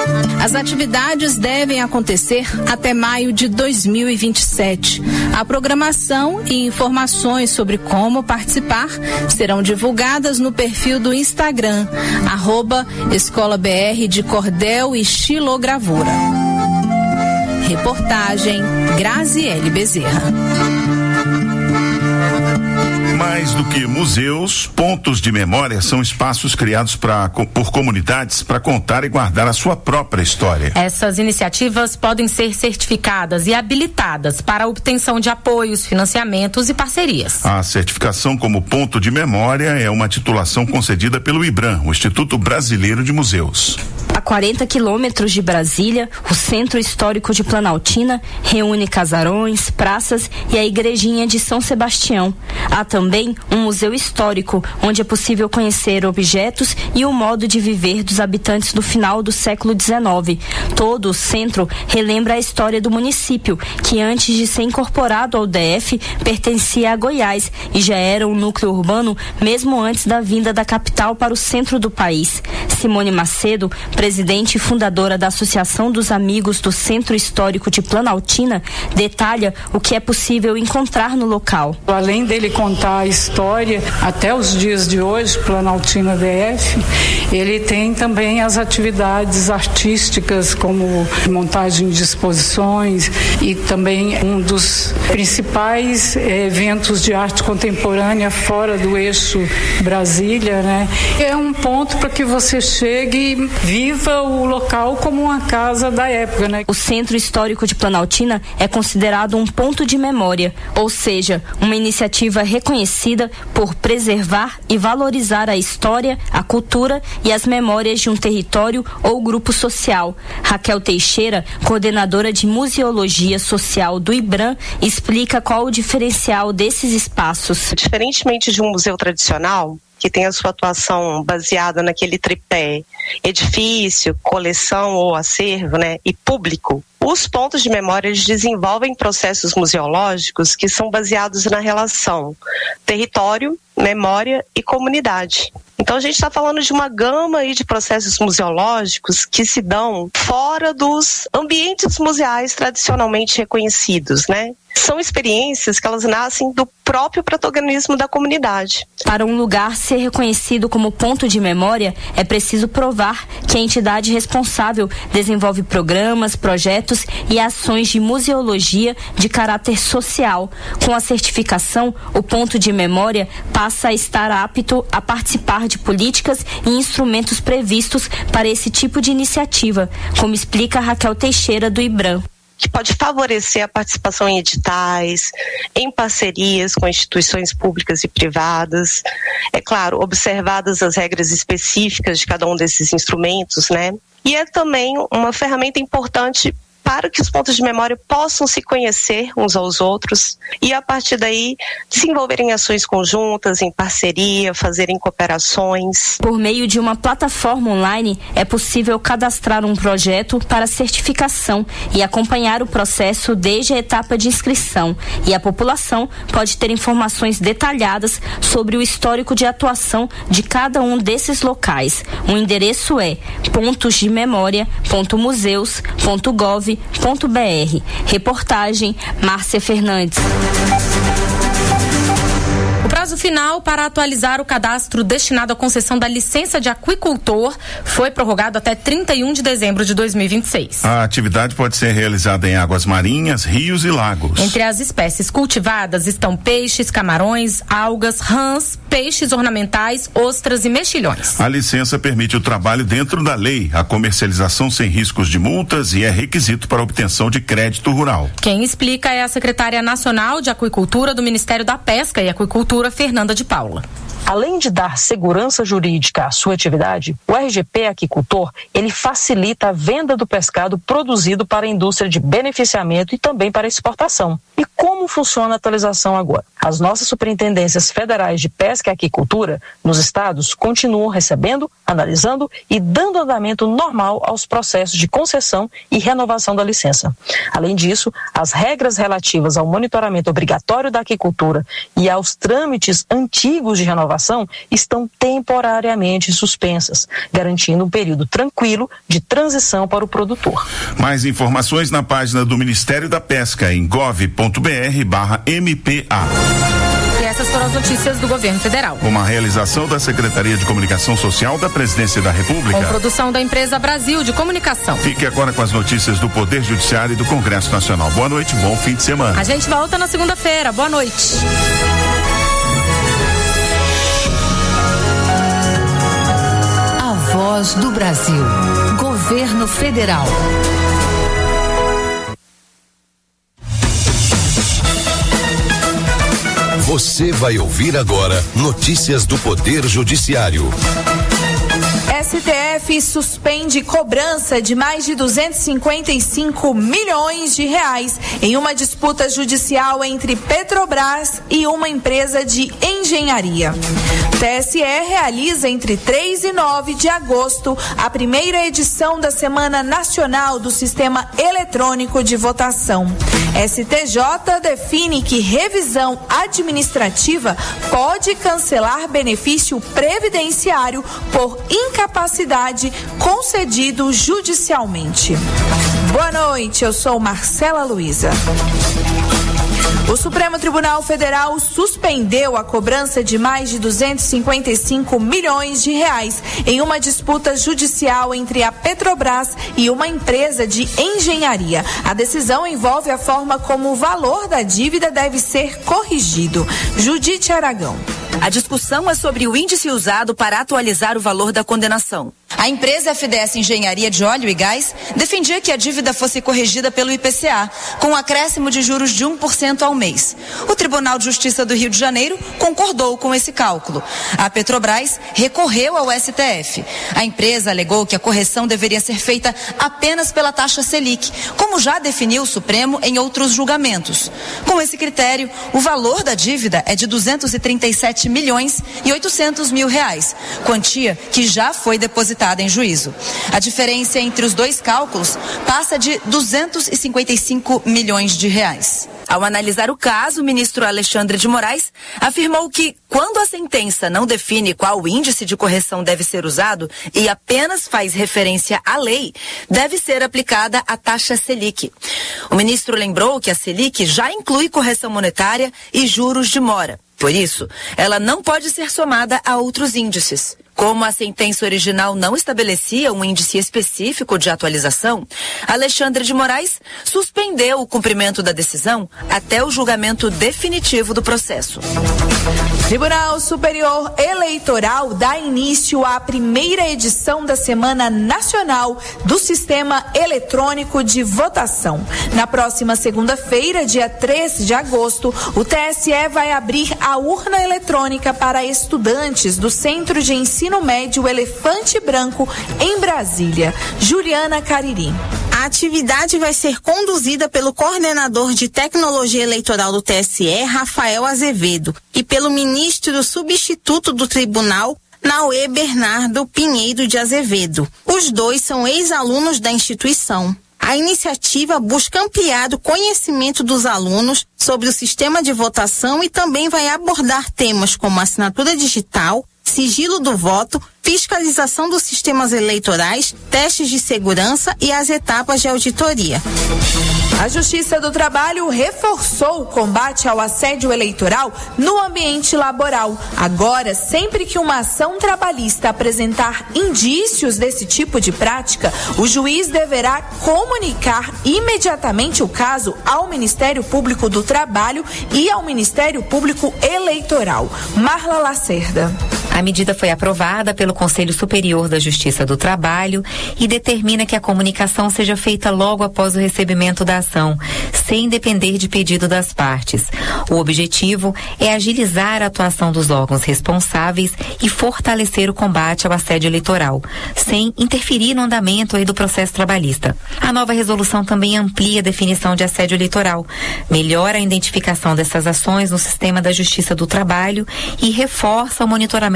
As atividades devem acontecer até maio de dois mil e vinte e sete. A programação e informações sobre como participar serão divulgadas no perfil do Instagram, arroba Escola B R de Cordel e Xilogravura. Reportagem Graziele Bezerra. Mais do que museus, pontos de memória são espaços criados pra, por comunidades para contar e guardar a sua própria história. Essas iniciativas podem ser certificadas e habilitadas para a obtenção de apoios, financiamentos e parcerias. A certificação como ponto de memória é uma titulação concedida pelo IBRAM, o Instituto Brasileiro de Museus. A quarenta quilômetros de Brasília, o Centro Histórico de Planaltina reúne casarões, praças e a Igrejinha de São Sebastião. Há também um museu histórico, onde é possível conhecer objetos e o modo de viver dos habitantes do final do século dezenove. Todo o centro relembra a história do município, que antes de ser incorporado ao D F, pertencia a Goiás e já era um núcleo urbano mesmo antes da vinda da capital para o centro do país. Simone Macedo, presidente e fundadora da Associação dos Amigos do Centro Histórico de Planaltina, detalha o que é possível encontrar no local. Além dele contar a história até os dias de hoje, Planaltina D F, ele tem também as atividades artísticas como montagem de exposições e também um dos principais eh, eventos de arte contemporânea fora do eixo Brasília, né? É um ponto para que você chegue e viva o local como uma casa da época, né? O Centro Histórico de Planaltina é considerado um ponto de memória, ou seja, uma iniciativa reconhecida por preservar e valorizar a história, a cultura e as memórias de um território ou grupo social. Raquel Teixeira, coordenadora de Museologia Social do IBRAM, explica qual o diferencial desses espaços. Diferentemente de um museu tradicional, que tem a sua atuação baseada naquele tripé edifício, coleção ou acervo, né, e público, os pontos de memória eles desenvolvem processos museológicos que são baseados na relação território, memória e comunidade. Então a gente está falando de uma gama aí de processos museológicos que se dão fora dos ambientes museais tradicionalmente reconhecidos, né? São experiências que elas nascem do próprio protagonismo da comunidade. Para um lugar ser reconhecido como ponto de memória, é preciso provar que a entidade responsável desenvolve programas, projetos e ações de museologia de caráter social. Com a certificação, o ponto de memória passa a estar apto a participar de políticas e instrumentos previstos para esse tipo de iniciativa, como explica Raquel Teixeira do IBRAM. Que pode favorecer a participação em editais, em parcerias com instituições públicas e privadas. É claro, observadas as regras específicas de cada um desses instrumentos, né? E é também uma ferramenta importante para que os pontos de memória possam se conhecer uns aos outros e, a partir daí, desenvolverem ações conjuntas, em parceria, fazerem cooperações. Por meio de uma plataforma online, é possível cadastrar um projeto para certificação e acompanhar o processo desde a etapa de inscrição. E a população pode ter informações detalhadas sobre o histórico de atuação de cada um desses locais. O endereço é pontos de memória ponto museus ponto gov ponto br. Reportagem Márcia Fernandes. O prazo final para atualizar o cadastro destinado à concessão da licença de aquicultor foi prorrogado até trinta e um de dezembro de dois mil e vinte e seis. A atividade pode ser realizada em águas marinhas, rios e lagos. Entre as espécies cultivadas estão peixes, camarões, algas, rãs, peixes ornamentais, ostras e mexilhões. A licença permite o trabalho dentro da lei, a comercialização sem riscos de multas e é requisito para a obtenção de crédito rural. Quem explica é a secretária nacional de aquicultura do Ministério da Pesca e Aquicultura, Fernanda de Paula. Além de dar segurança jurídica à sua atividade, o R G P Aquicultor, ele facilita a venda do pescado produzido para a indústria de beneficiamento e também para exportação. E como funciona a atualização agora? As nossas superintendências federais de pesca e aquicultura nos estados continuam recebendo, analisando e dando andamento normal aos processos de concessão e renovação da licença. Além disso, as regras relativas ao monitoramento obrigatório da aquicultura e aos trâmites trâmites antigos de renovação estão temporariamente suspensas, garantindo um período tranquilo de transição para o produtor. Mais informações na página do Ministério da Pesca em gov ponto br barra M P A. E essas foram as notícias do governo federal. Uma realização da Secretaria de Comunicação Social da Presidência da República. Com produção da empresa Brasil de Comunicação. Fique agora com as notícias do Poder Judiciário e do Congresso Nacional. Boa noite, bom fim de semana. A gente volta na segunda-feira. Boa noite. A Voz do Brasil. Governo Federal. Você vai ouvir agora notícias do Poder Judiciário. S T F suspende cobrança de mais de duzentos e cinquenta e cinco milhões de reais em uma disputa judicial entre Petrobras e uma empresa de engenharia. O T S E realiza entre três e nove de agosto a primeira edição da Semana Nacional do Sistema Eletrônico de Votação. S T J define que revisão administrativa pode cancelar benefício previdenciário por incapacidade concedido judicialmente. Boa noite, eu sou Marcela Luiza. O Supremo Tribunal Federal suspendeu a cobrança de mais de duzentos e cinquenta e cinco milhões de reais em uma disputa judicial entre a Petrobras e uma empresa de engenharia. A decisão envolve a forma como o valor da dívida deve ser corrigido. Judite Aragão. A discussão é sobre o índice usado para atualizar o valor da condenação. A empresa F D S Engenharia de Óleo e Gás defendia que a dívida fosse corrigida pelo I P C A, com um acréscimo de juros de um por cento ao mês. O Tribunal de Justiça do Rio de Janeiro concordou com esse cálculo. A Petrobras recorreu ao S T F. A empresa alegou que a correção deveria ser feita apenas pela taxa Selic, como já definiu o Supremo em outros julgamentos. Com esse critério, o valor da dívida é de duzentos e trinta e sete milhões e oitocentos mil reais, quantia que já foi depositada em juízo. A diferença entre os dois cálculos passa de duzentos e cinquenta e cinco milhões de reais. Ao analisar o caso, o ministro Alexandre de Moraes afirmou que, quando a sentença não define qual índice de correção deve ser usado e apenas faz referência à lei, deve ser aplicada a taxa Selic. O ministro lembrou que a Selic já inclui correção monetária e juros de mora. Por isso, ela não pode ser somada a outros índices. Como a sentença original não estabelecia um índice específico de atualização, Alexandre de Moraes suspendeu o cumprimento da decisão até o julgamento definitivo do processo. Tribunal Superior Eleitoral dá início à primeira edição da Semana Nacional do Sistema Eletrônico de Votação. Na próxima segunda-feira, dia três de agosto, o T S E vai abrir a urna eletrônica para estudantes do Centro de Ensino Ensino Médio Elefante Branco, em Brasília. Juliana Cariri. A atividade vai ser conduzida pelo coordenador de tecnologia eleitoral do T S E, Rafael Azevedo, e pelo ministro substituto do tribunal, Naue Bernardo Pinheiro de Azevedo. Os dois são ex-alunos da instituição. A iniciativa busca ampliar o conhecimento dos alunos sobre o sistema de votação e também vai abordar temas como assinatura digital, sigilo do voto, fiscalização dos sistemas eleitorais, testes de segurança e as etapas de auditoria. A Justiça do Trabalho reforçou o combate ao assédio eleitoral no ambiente laboral. Agora, sempre que uma ação trabalhista apresentar indícios desse tipo de prática, o juiz deverá comunicar imediatamente o caso ao Ministério Público do Trabalho e ao Ministério Público Eleitoral. Marla Lacerda. A medida foi aprovada pelo Conselho Superior da Justiça do Trabalho e determina que a comunicação seja feita logo após o recebimento da ação, sem depender de pedido das partes. O objetivo é agilizar a atuação dos órgãos responsáveis e fortalecer o combate ao assédio eleitoral, sem interferir no andamento aí do processo trabalhista. A nova resolução também amplia a definição de assédio eleitoral, melhora a identificação dessas ações no sistema da Justiça do Trabalho e reforça o monitoramento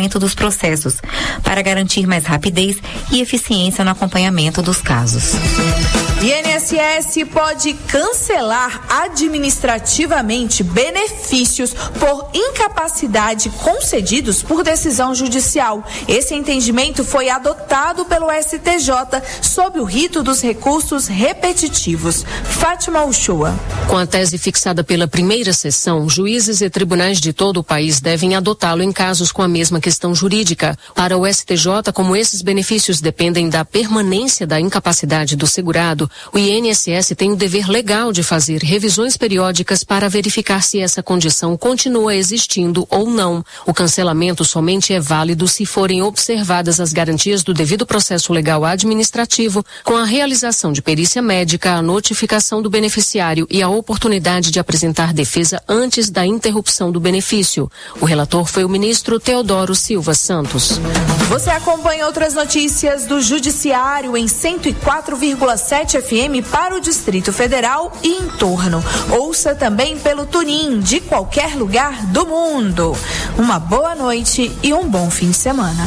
andamento dos processos, para garantir mais rapidez e eficiência no acompanhamento dos casos. I N S S pode cancelar administrativamente benefícios por incapacidade concedidos por decisão judicial. Esse entendimento foi adotado pelo S T J sob o rito dos recursos repetitivos. Fátima Uchoa. Com a tese fixada pela primeira sessão, juízes e tribunais de todo o país devem adotá-lo em casos com a mesma questão jurídica. Para o S T J, como esses benefícios dependem da permanência da incapacidade do segurado, o I N S S tem o dever legal de fazer revisões periódicas para verificar se essa condição continua existindo ou não. O cancelamento somente é válido se forem observadas as garantias do devido processo legal administrativo, com a realização de perícia médica, a notificação do beneficiário e a oportunidade de apresentar defesa antes da interrupção do benefício. O relator foi o ministro Teodoro Silva Santos. Você acompanha outras notícias do Judiciário em cento e quatro vírgula sete F M para o Distrito Federal e em torno. Ouça também pelo TuneIn de qualquer lugar do mundo. Uma boa noite e um bom fim de semana.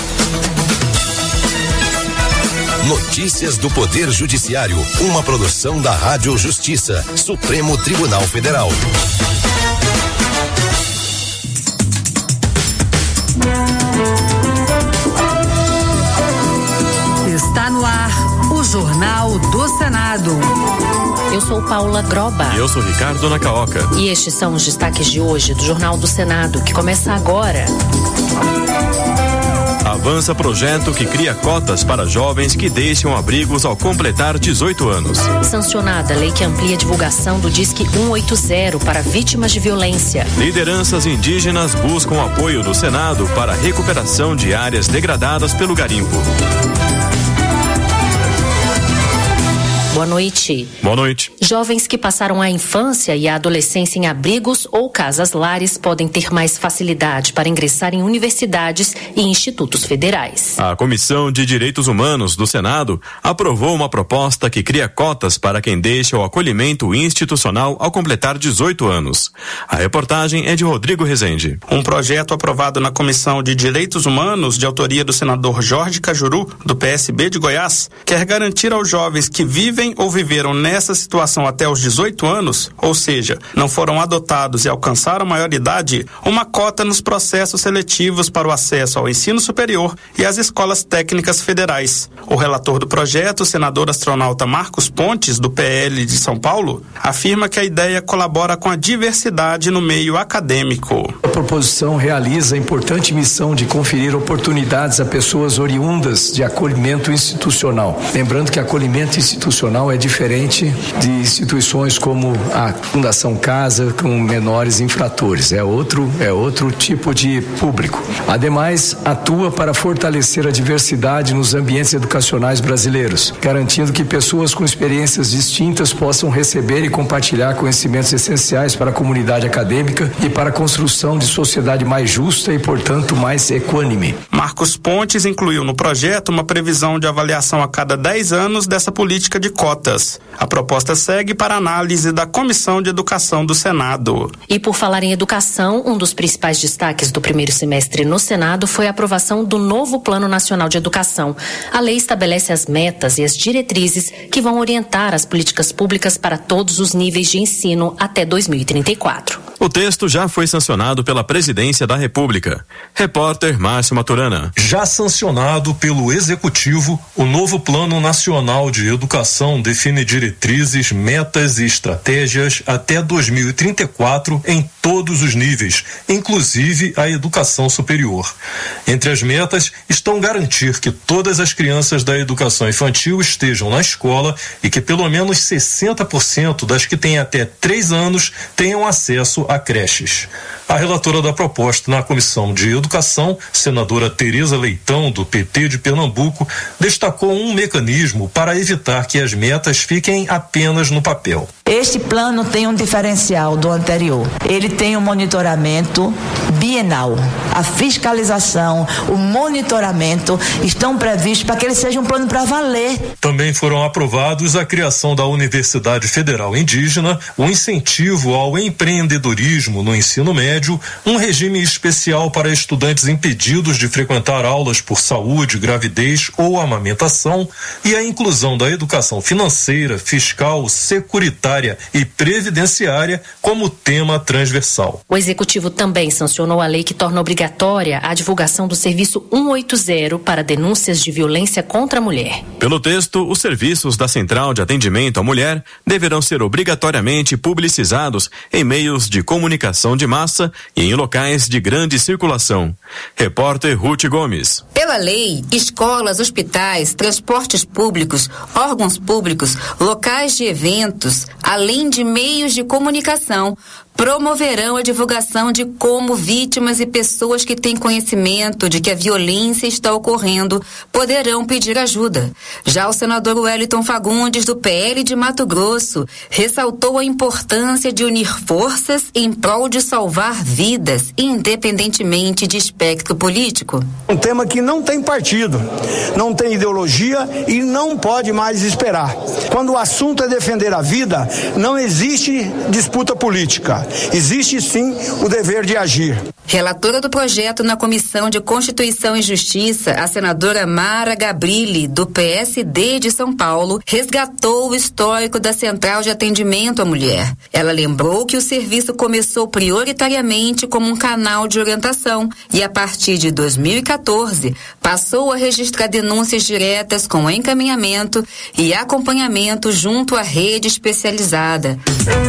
Notícias do Poder Judiciário, uma produção da Rádio Justiça, Supremo Tribunal Federal. Está no ar o Jornal do Senado. Eu sou Paula Groba. E eu sou Ricardo Nacaoca. E estes são os destaques de hoje do Jornal do Senado, que começa agora. Avança projeto que cria cotas para jovens que deixam abrigos ao completar dezoito anos. Sancionada lei que amplia a divulgação do Disque cento e oitenta para vítimas de violência. Lideranças indígenas buscam apoio do Senado para a recuperação de áreas degradadas pelo garimpo. Boa noite. Boa noite. Jovens que passaram a infância e a adolescência em abrigos ou casas-lares podem ter mais facilidade para ingressar em universidades e institutos federais. A Comissão de Direitos Humanos do Senado aprovou uma proposta que cria cotas para quem deixa o acolhimento institucional ao completar dezoito anos. A reportagem é de Rodrigo Rezende. Um projeto aprovado na Comissão de Direitos Humanos, de autoria do senador Jorge Cajuru, do P S B de Goiás, quer garantir aos jovens que vivem ou viveram nessa situação até os dezoito anos, ou seja, não foram adotados e alcançaram a maioridade, uma cota nos processos seletivos para o acesso ao ensino superior e às escolas técnicas federais. O relator do projeto, o senador astronauta Marcos Pontes, do P L de São Paulo, afirma que a ideia colabora com a diversidade no meio acadêmico. A proposição realiza a importante missão de conferir oportunidades a pessoas oriundas de acolhimento institucional. Lembrando que acolhimento institucional é diferente de instituições como a Fundação Casa com menores infratores. É outro, é outro tipo de público. Ademais, atua para fortalecer a diversidade nos ambientes educacionais brasileiros, garantindo que pessoas com experiências distintas possam receber e compartilhar conhecimentos essenciais para a comunidade acadêmica e para a construção de sociedade mais justa e, portanto, mais equânime. Marcos Pontes incluiu no projeto uma previsão de avaliação a cada dez anos dessa política de cotas. A proposta segue para análise da Comissão de Educação do Senado. E por falar em educação, um dos principais destaques do primeiro semestre no Senado foi a aprovação do novo Plano Nacional de Educação. A lei estabelece as metas e as diretrizes que vão orientar as políticas públicas para todos os níveis de ensino até dois mil e trinta e quatro. O texto já foi sancionado pela Presidência da República. Repórter Márcio Maturana. Já sancionado pelo Executivo, o novo Plano Nacional de Educação define diretrizes, metas e estratégias até dois mil e trinta e quatro em todos os níveis, inclusive a educação superior. Entre as metas estão garantir que todas as crianças da educação infantil estejam na escola e que pelo menos sessenta por cento das que têm até três anos tenham acesso a creches. A relatora da proposta na Comissão de Educação, senadora Tereza Leitão, do P T de Pernambuco, destacou um mecanismo para evitar que as metas fiquem apenas no papel. Este plano tem um diferencial do anterior. Ele tem um monitoramento bienal. A fiscalização, o monitoramento estão previstos para que ele seja um plano para valer. Também foram aprovados a criação da Universidade Federal Indígena, o incentivo ao empreendedorismo empreendedorismo no ensino médio, um regime especial para estudantes impedidos de frequentar aulas por saúde, gravidez ou amamentação e a inclusão da educação financeira, fiscal, securitária e previdenciária como tema transversal. O Executivo também sancionou a lei que torna obrigatória a divulgação do serviço cento e oitenta para denúncias de violência contra a mulher. Pelo texto, os serviços da Central de Atendimento à Mulher deverão ser obrigatoriamente publicizados em meios de comunicação de massa e em locais de grande circulação. Repórter Ruth Gomes. Pela lei, escolas, hospitais, transportes públicos, órgãos públicos, locais de eventos, além de meios de comunicação, promoverão a divulgação de como vítimas e pessoas que têm conhecimento de que a violência está ocorrendo poderão pedir ajuda. Já o senador Wellington Fagundes, do P L de Mato Grosso, ressaltou a importância de unir forças em prol de salvar vidas, independentemente de espectro político. Um tema que não tem partido, não tem ideologia e não pode mais esperar. Quando o assunto é defender a vida, não existe disputa política. Existe sim o dever de agir. Relatora do projeto na Comissão de Constituição e Justiça, a senadora Mara Gabrilli, do P S D de São Paulo, resgatou o histórico da Central de Atendimento à Mulher. Ela lembrou que o serviço começou prioritariamente como um canal de orientação e, a partir de dois mil e quatorze, passou a registrar denúncias diretas com encaminhamento e acompanhamento junto à rede especializada.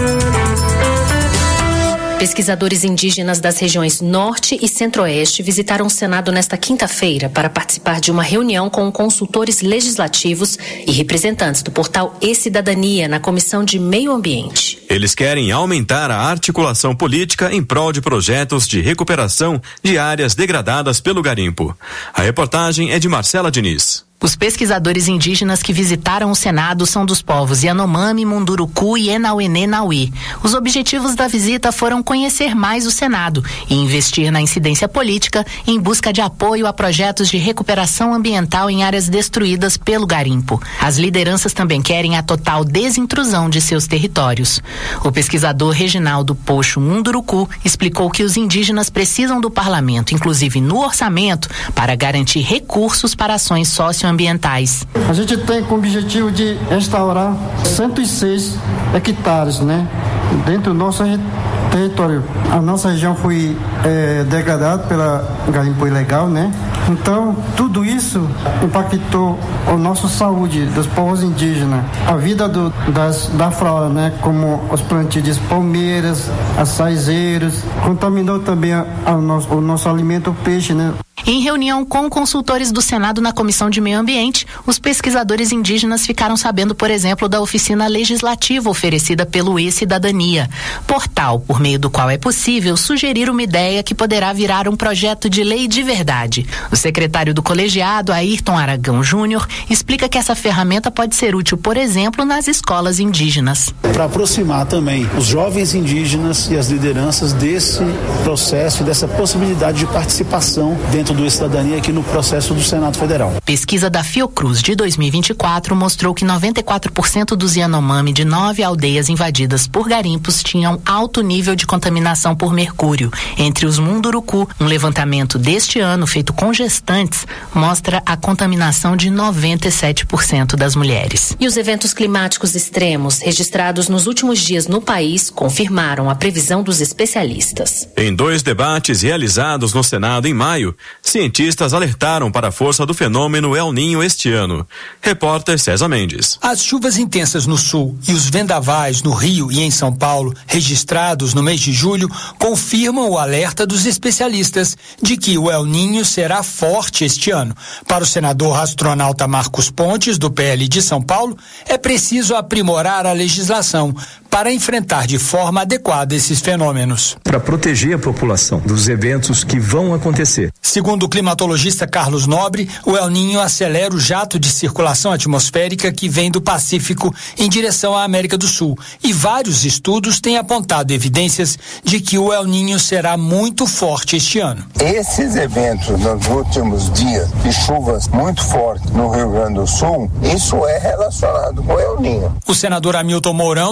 Pesquisadores indígenas das regiões Norte e Centro-Oeste visitaram o Senado nesta quinta-feira para participar de uma reunião com consultores legislativos e representantes do portal E-Cidadania na Comissão de Meio Ambiente. Eles querem aumentar a articulação política em prol de projetos de recuperação de áreas degradadas pelo garimpo. A reportagem é de Marcela Diniz. Os pesquisadores indígenas que visitaram o Senado são dos povos Yanomami, Munduruku e Enauê-Nauí. Os objetivos da visita foram conhecer mais o Senado e investir na incidência política em busca de apoio a projetos de recuperação ambiental em áreas destruídas pelo garimpo. As lideranças também querem a total desintrusão de seus territórios. O pesquisador Reginaldo Poxo Munduruku explicou que os indígenas precisam do parlamento, inclusive no orçamento, para garantir recursos para ações socioambientais. ambientais. A gente tem como objetivo de restaurar cento e seis hectares, né? Dentro do nosso território. A nossa região foi é, degradada pela garimpo ilegal, né? Então, tudo isso impactou a nossa saúde dos povos indígenas, a vida do, das, da flora, né? Como os plantios de palmeiras, açaizeiros, contaminou também a, a nosso, o nosso alimento, o peixe, né? Em reunião com consultores do Senado na Comissão de Meio Ambiente, os pesquisadores indígenas ficaram sabendo, por exemplo, da oficina legislativa oferecida pelo E-Cidadania, portal por meio do qual é possível sugerir uma ideia que poderá virar um projeto de lei de verdade. O secretário do colegiado, Ayrton Aragão Júnior, explica que essa ferramenta pode ser útil, por exemplo, nas escolas indígenas. Para aproximar também os jovens indígenas e as lideranças desse processo, dessa possibilidade de participação dentro do E-Cidadania aqui no processo do Senado Federal. Pesquisa da Fiocruz de dois mil e vinte e quatro mostrou que noventa e quatro por cento dos Yanomami de nove aldeias invadidas por garimpos tinham alto nível de contaminação por mercúrio. Entre os Munduruku, um levantamento deste ano feito com gestantes mostra a contaminação de noventa e sete por cento das mulheres. E os eventos climáticos extremos registrados nos últimos dias no país confirmaram a previsão dos especialistas. Em dois debates realizados no Senado em maio, cientistas alertaram para a força do fenômeno El Niño este ano. Repórter César Mendes. As chuvas intensas no sul e os vendavais no Rio e em São Paulo, registrados no mês de julho, confirmam o alerta dos especialistas de que o El Niño será forte este ano. Para o senador astronauta Marcos Pontes, do P L de São Paulo, é preciso aprimorar a legislação para enfrentar de forma adequada esses fenômenos. Para proteger a população dos eventos que vão acontecer. Segundo o climatologista Carlos Nobre, o El Niño acelera o jato de circulação atmosférica que vem do Pacífico em direção à América do Sul. E vários estudos têm apontado evidências de que o El Niño será muito forte este ano. Esses eventos nos últimos dias de chuvas muito fortes no Rio Grande do Sul, isso é relacionado com o El Niño. O senador Hamilton Mourão, do Republicano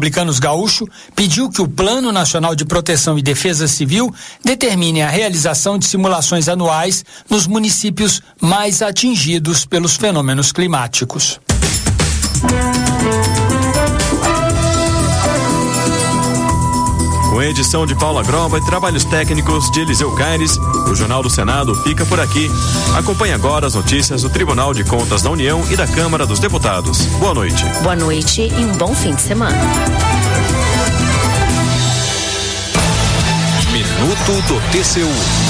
Republicanos Gaúcho pediu que o Plano Nacional de Proteção e Defesa Civil determine a realização de simulações anuais nos municípios mais atingidos pelos fenômenos climáticos. Com a edição de Paula Grova e trabalhos técnicos de Eliseu Caires, o Jornal do Senado fica por aqui. Acompanhe agora as notícias do Tribunal de Contas da União e da Câmara dos Deputados. Boa noite. Boa noite e um bom fim de semana. Minuto do T C U.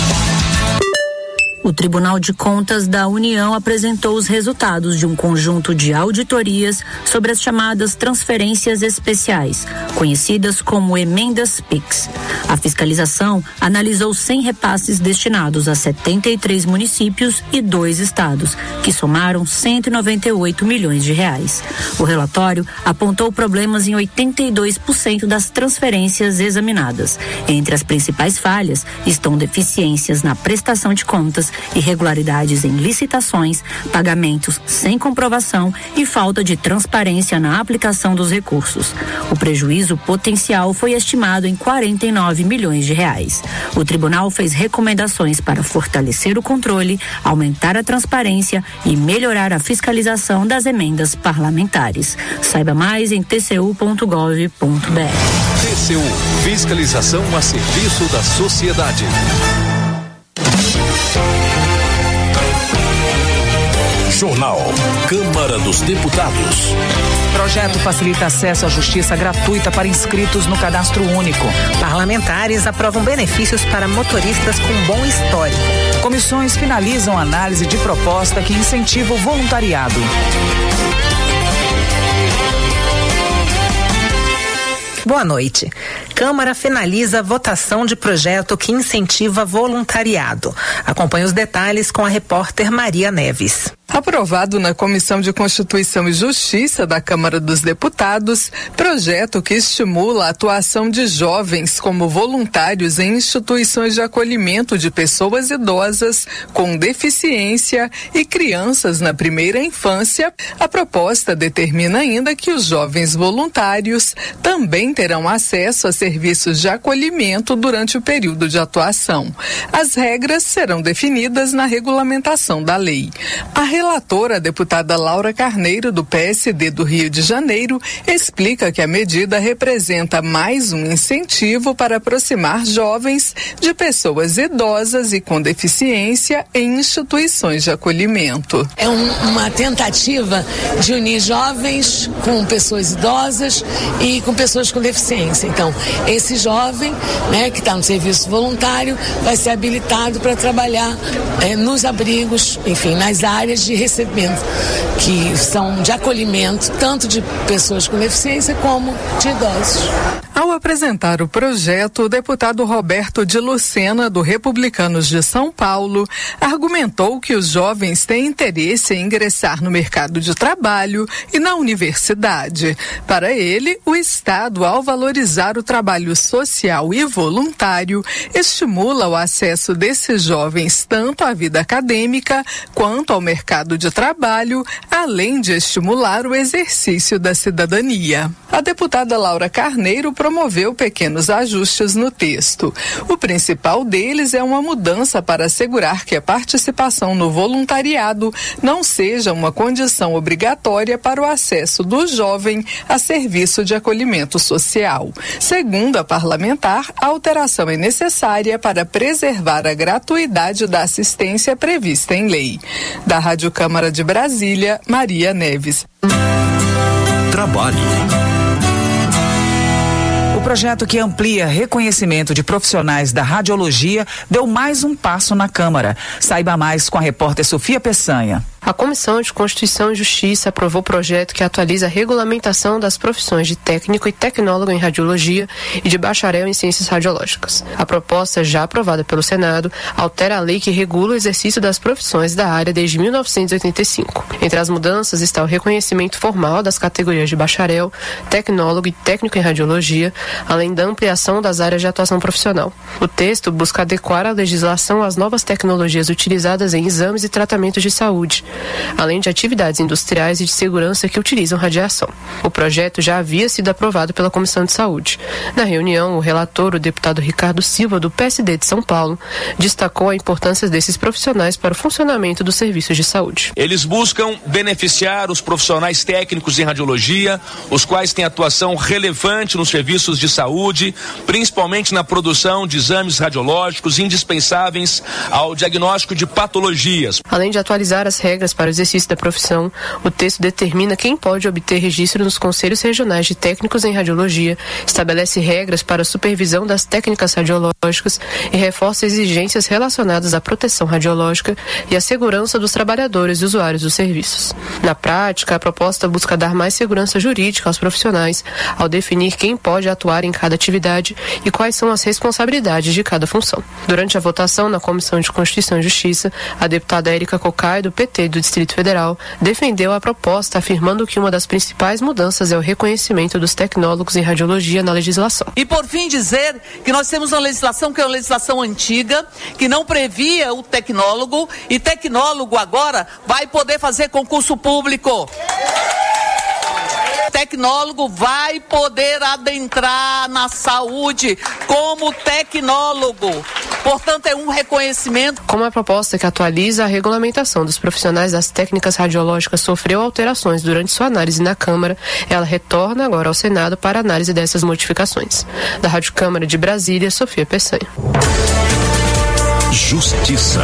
O Tribunal de Contas da União apresentou os resultados de um conjunto de auditorias sobre as chamadas transferências especiais, conhecidas como emendas PIX. A fiscalização analisou cem repasses destinados a setenta e três municípios e dois estados, que somaram cento e noventa e oito milhões de reais. O relatório apontou problemas em oitenta e dois por cento das transferências examinadas. Entre as principais falhas estão deficiências na prestação de contas, irregularidades em licitações, pagamentos sem comprovação e falta de transparência na aplicação dos recursos. O prejuízo potencial foi estimado em quarenta e nove milhões de reais. O tribunal fez recomendações para fortalecer o controle, aumentar a transparência e melhorar a fiscalização das emendas parlamentares. Saiba mais em t c u ponto gov ponto b r. T C U, fiscalização a serviço da sociedade. Jornal Câmara dos Deputados. Projeto facilita acesso à justiça gratuita para inscritos no cadastro único. Parlamentares aprovam benefícios para motoristas com bom histórico. Comissões finalizam análise de proposta que incentiva o voluntariado. Boa noite. Câmara finaliza a votação de projeto que incentiva voluntariado. Acompanhe os detalhes com a repórter Maria Neves. Aprovado na Comissão de Constituição e Justiça da Câmara dos Deputados, projeto que estimula a atuação de jovens como voluntários em instituições de acolhimento de pessoas idosas com deficiência e crianças na primeira infância. A proposta determina ainda que os jovens voluntários também terão acesso a serviços de acolhimento durante o período de atuação. As regras serão definidas na regulamentação da lei. A relatora, a deputada Laura Carneiro, do P S D do Rio de Janeiro, explica que a medida representa mais um incentivo para aproximar jovens de pessoas idosas e com deficiência em instituições de acolhimento. É um, uma tentativa de unir jovens com pessoas idosas e com pessoas com deficiência. Então, esse jovem, né, que está no serviço voluntário, vai ser habilitado para trabalhar é, nos abrigos, enfim, nas áreas de recebimento, que são de acolhimento tanto de pessoas com deficiência como de idosos. Ao apresentar o projeto, o deputado Roberto de Lucena, do Republicanos de São Paulo, argumentou que os jovens têm interesse em ingressar no mercado de trabalho e na universidade. Para ele, o Estado, ao valorizar o trabalho social e voluntário, estimula o acesso desses jovens tanto à vida acadêmica quanto ao mercado de trabalho, além de estimular o exercício da cidadania. A deputada Laura Carneiro promoveu pequenos ajustes no texto. O principal deles é uma mudança para assegurar que a participação no voluntariado não seja uma condição obrigatória para o acesso do jovem a serviço de acolhimento social. Segundo a parlamentar, a alteração é necessária para preservar a gratuidade da assistência prevista em lei. Da Rádio Câmara de Brasília, Maria Neves. Trabalho. O projeto que amplia reconhecimento de profissionais da radiologia deu mais um passo na Câmara. Saiba mais com a repórter Sofia Peçanha. A Comissão de Constituição e Justiça aprovou o projeto que atualiza a regulamentação das profissões de técnico e tecnólogo em radiologia e de bacharel em ciências radiológicas. A proposta, já aprovada pelo Senado, altera a lei que regula o exercício das profissões da área desde mil novecentos e oitenta e cinco. Entre as mudanças está o reconhecimento formal das categorias de bacharel, tecnólogo e técnico em radiologia, além da ampliação das áreas de atuação profissional. O texto busca adequar a legislação às novas tecnologias utilizadas em exames e tratamentos de saúde, além de atividades industriais e de segurança que utilizam radiação. O projeto já havia sido aprovado pela Comissão de Saúde. Na reunião, o relator, o deputado Ricardo Silva, do P S D de São Paulo, destacou a importância desses profissionais para o funcionamento dos serviços de saúde. Eles buscam beneficiar os profissionais técnicos em radiologia, os quais têm atuação relevante nos serviços de saúde, principalmente na produção de exames radiológicos indispensáveis ao diagnóstico de patologias. Além de atualizar as regras para o exercício da profissão, o texto determina quem pode obter registro nos conselhos regionais de técnicos em radiologia, estabelece regras para a supervisão das técnicas radiológicas e reforça exigências relacionadas à proteção radiológica e à segurança dos trabalhadores e usuários dos serviços. Na prática, a proposta busca dar mais segurança jurídica aos profissionais ao definir quem pode atuar em cada atividade e quais são as responsabilidades de cada função. Durante a votação na Comissão de Constituição e Justiça, a deputada Érica Cocai, do P T do Distrito Federal, defendeu a proposta, afirmando que uma das principais mudanças é o reconhecimento dos tecnólogos em radiologia na legislação. E por fim dizer que nós temos uma legislação que é uma legislação antiga, que não previa o tecnólogo, e tecnólogo agora vai poder fazer concurso público. Tecnólogo vai poder adentrar na saúde como tecnólogo. Portanto, é um reconhecimento. Como a proposta que atualiza a regulamentação dos profissionais das técnicas radiológicas sofreu alterações durante sua análise na Câmara, ela retorna agora ao Senado para análise dessas modificações. Da Rádio Câmara de Brasília, Sofia Peçanha. Justiça.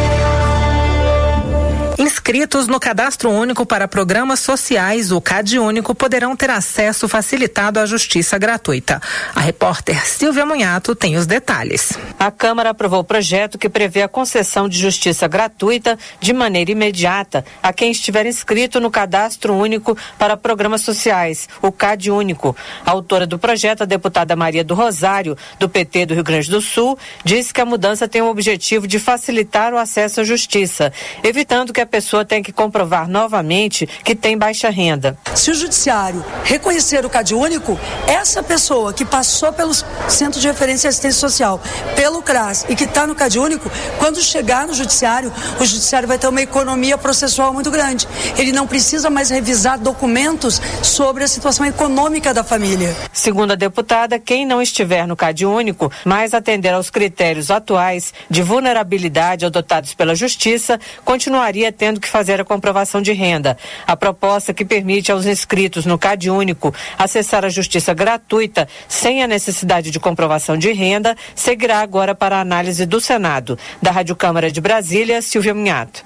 Inscritos no Cadastro Único para Programas Sociais, o CadÚnico, poderão ter acesso facilitado à justiça gratuita. A repórter Silvia Munhato tem os detalhes. A Câmara aprovou o projeto que prevê a concessão de justiça gratuita de maneira imediata a quem estiver inscrito no Cadastro Único para Programas Sociais, o CadÚnico. A autora do projeto, a deputada Maria do Rosário, do P T do Rio Grande do Sul, disse que a mudança tem o objetivo de facilitar o acesso à justiça, evitando que a pessoa tem que comprovar novamente que tem baixa renda. Se o judiciário reconhecer o CadÚnico, essa pessoa que passou pelo Centro de Referência e Assistência Social, pelo CRAS e que está no CadÚnico, quando chegar no judiciário, o judiciário vai ter uma economia processual muito grande. Ele não precisa mais revisar documentos sobre a situação econômica da família. Segundo a deputada, quem não estiver no CadÚnico, mas atender aos critérios atuais de vulnerabilidade adotados pela Justiça, continuaria tendo que fazer a comprovação de renda. A proposta que permite aos inscritos no CadÚnico acessar a justiça gratuita sem a necessidade de comprovação de renda seguirá agora para a análise do Senado. Da Rádio Câmara de Brasília, Silvia Munhato.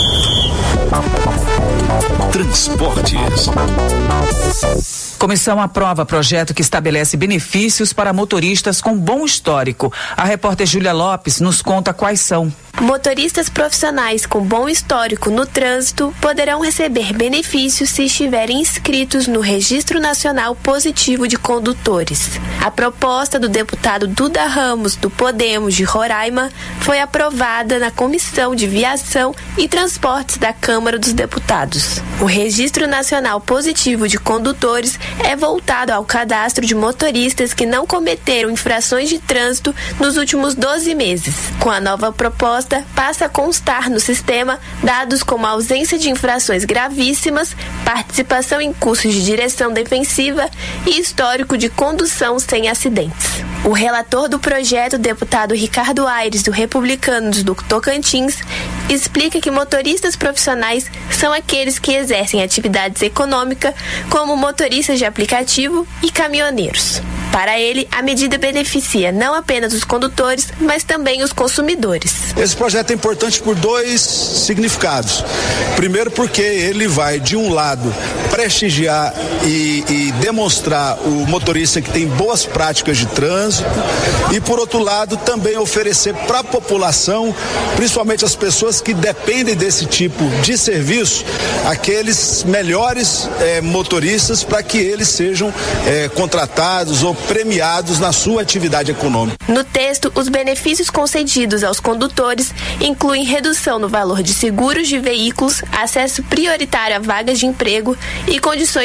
Transportes. Comissão aprova projeto que estabelece benefícios para motoristas com bom histórico. A repórter Júlia Lopes nos conta quais são. Motoristas profissionais com bom histórico no trânsito poderão receber benefícios se estiverem inscritos no Registro Nacional Positivo de Condutores. A proposta do deputado Duda Ramos, do Podemos de Roraima, foi aprovada na Comissão de Viação e Transportes da Câmara dos Deputados. O Registro Nacional Positivo de Condutores é voltado ao cadastro de motoristas que não cometeram infrações de trânsito nos últimos doze meses. Com a nova proposta, passa a constar no sistema dados como a ausência de infrações gravíssimas, participação em cursos de direção defensiva e histórico de condução sem acidentes. O relator do projeto, deputado Ricardo Aires, do Republicanos do Tocantins, explica que motoristas profissionais são aqueles que exercem atividades econômicas, como motoristas de aplicativo e caminhoneiros. Para ele, a medida beneficia não apenas os condutores, mas também os consumidores. Esse projeto é importante por dois significados. Primeiro, porque ele vai, de um lado, prestigiar e, e demonstrar o motorista que tem boas práticas de trânsito, e, por outro lado, também oferecer para a população, principalmente as pessoas que dependem desse tipo de serviço, aqueles melhores eh, motoristas, para que eles sejam eh, contratados ou premiados na sua atividade econômica. No texto, os benefícios concedidos aos condutores incluem redução no valor de seguros de veículos, acesso prioritário a vagas de emprego e condições diferenciadas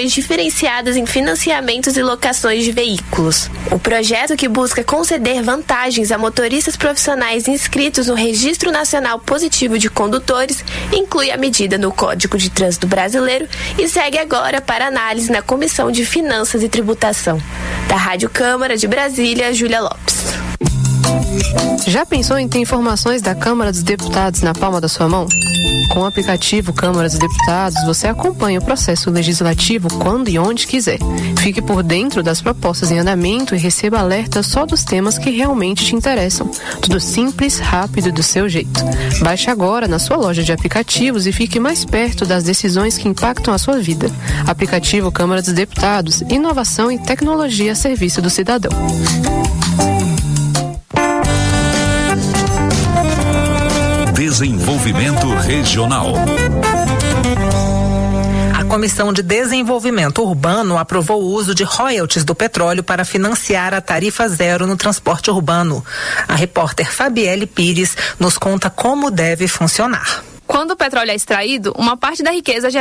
diferenciadas em financiamentos e locações de veículos. O projeto, que busca conceder vantagens a motoristas profissionais inscritos no Registro Nacional Positivo de Condutores, inclui a medida no Código de Trânsito Brasileiro e segue agora para análise na Comissão de Finanças e Tributação. Da Rádio Câmara de Brasília, Júlia Lopes. Já pensou em ter informações da Câmara dos Deputados na palma da sua mão? Com o aplicativo Câmara dos Deputados, você acompanha o processo legislativo quando e onde quiser. Fique por dentro das propostas em andamento e receba alertas só dos temas que realmente te interessam. Tudo simples, rápido e do seu jeito. Baixe agora na sua loja de aplicativos e fique mais perto das decisões que impactam a sua vida. Aplicativo Câmara dos Deputados, inovação e tecnologia a serviço do cidadão. Desenvolvimento Regional. A Comissão de Desenvolvimento Urbano aprovou o uso de royalties do petróleo para financiar a tarifa zero no transporte urbano. A repórter Fabielle Pires nos conta como deve funcionar. Quando o petróleo é extraído, uma parte da riqueza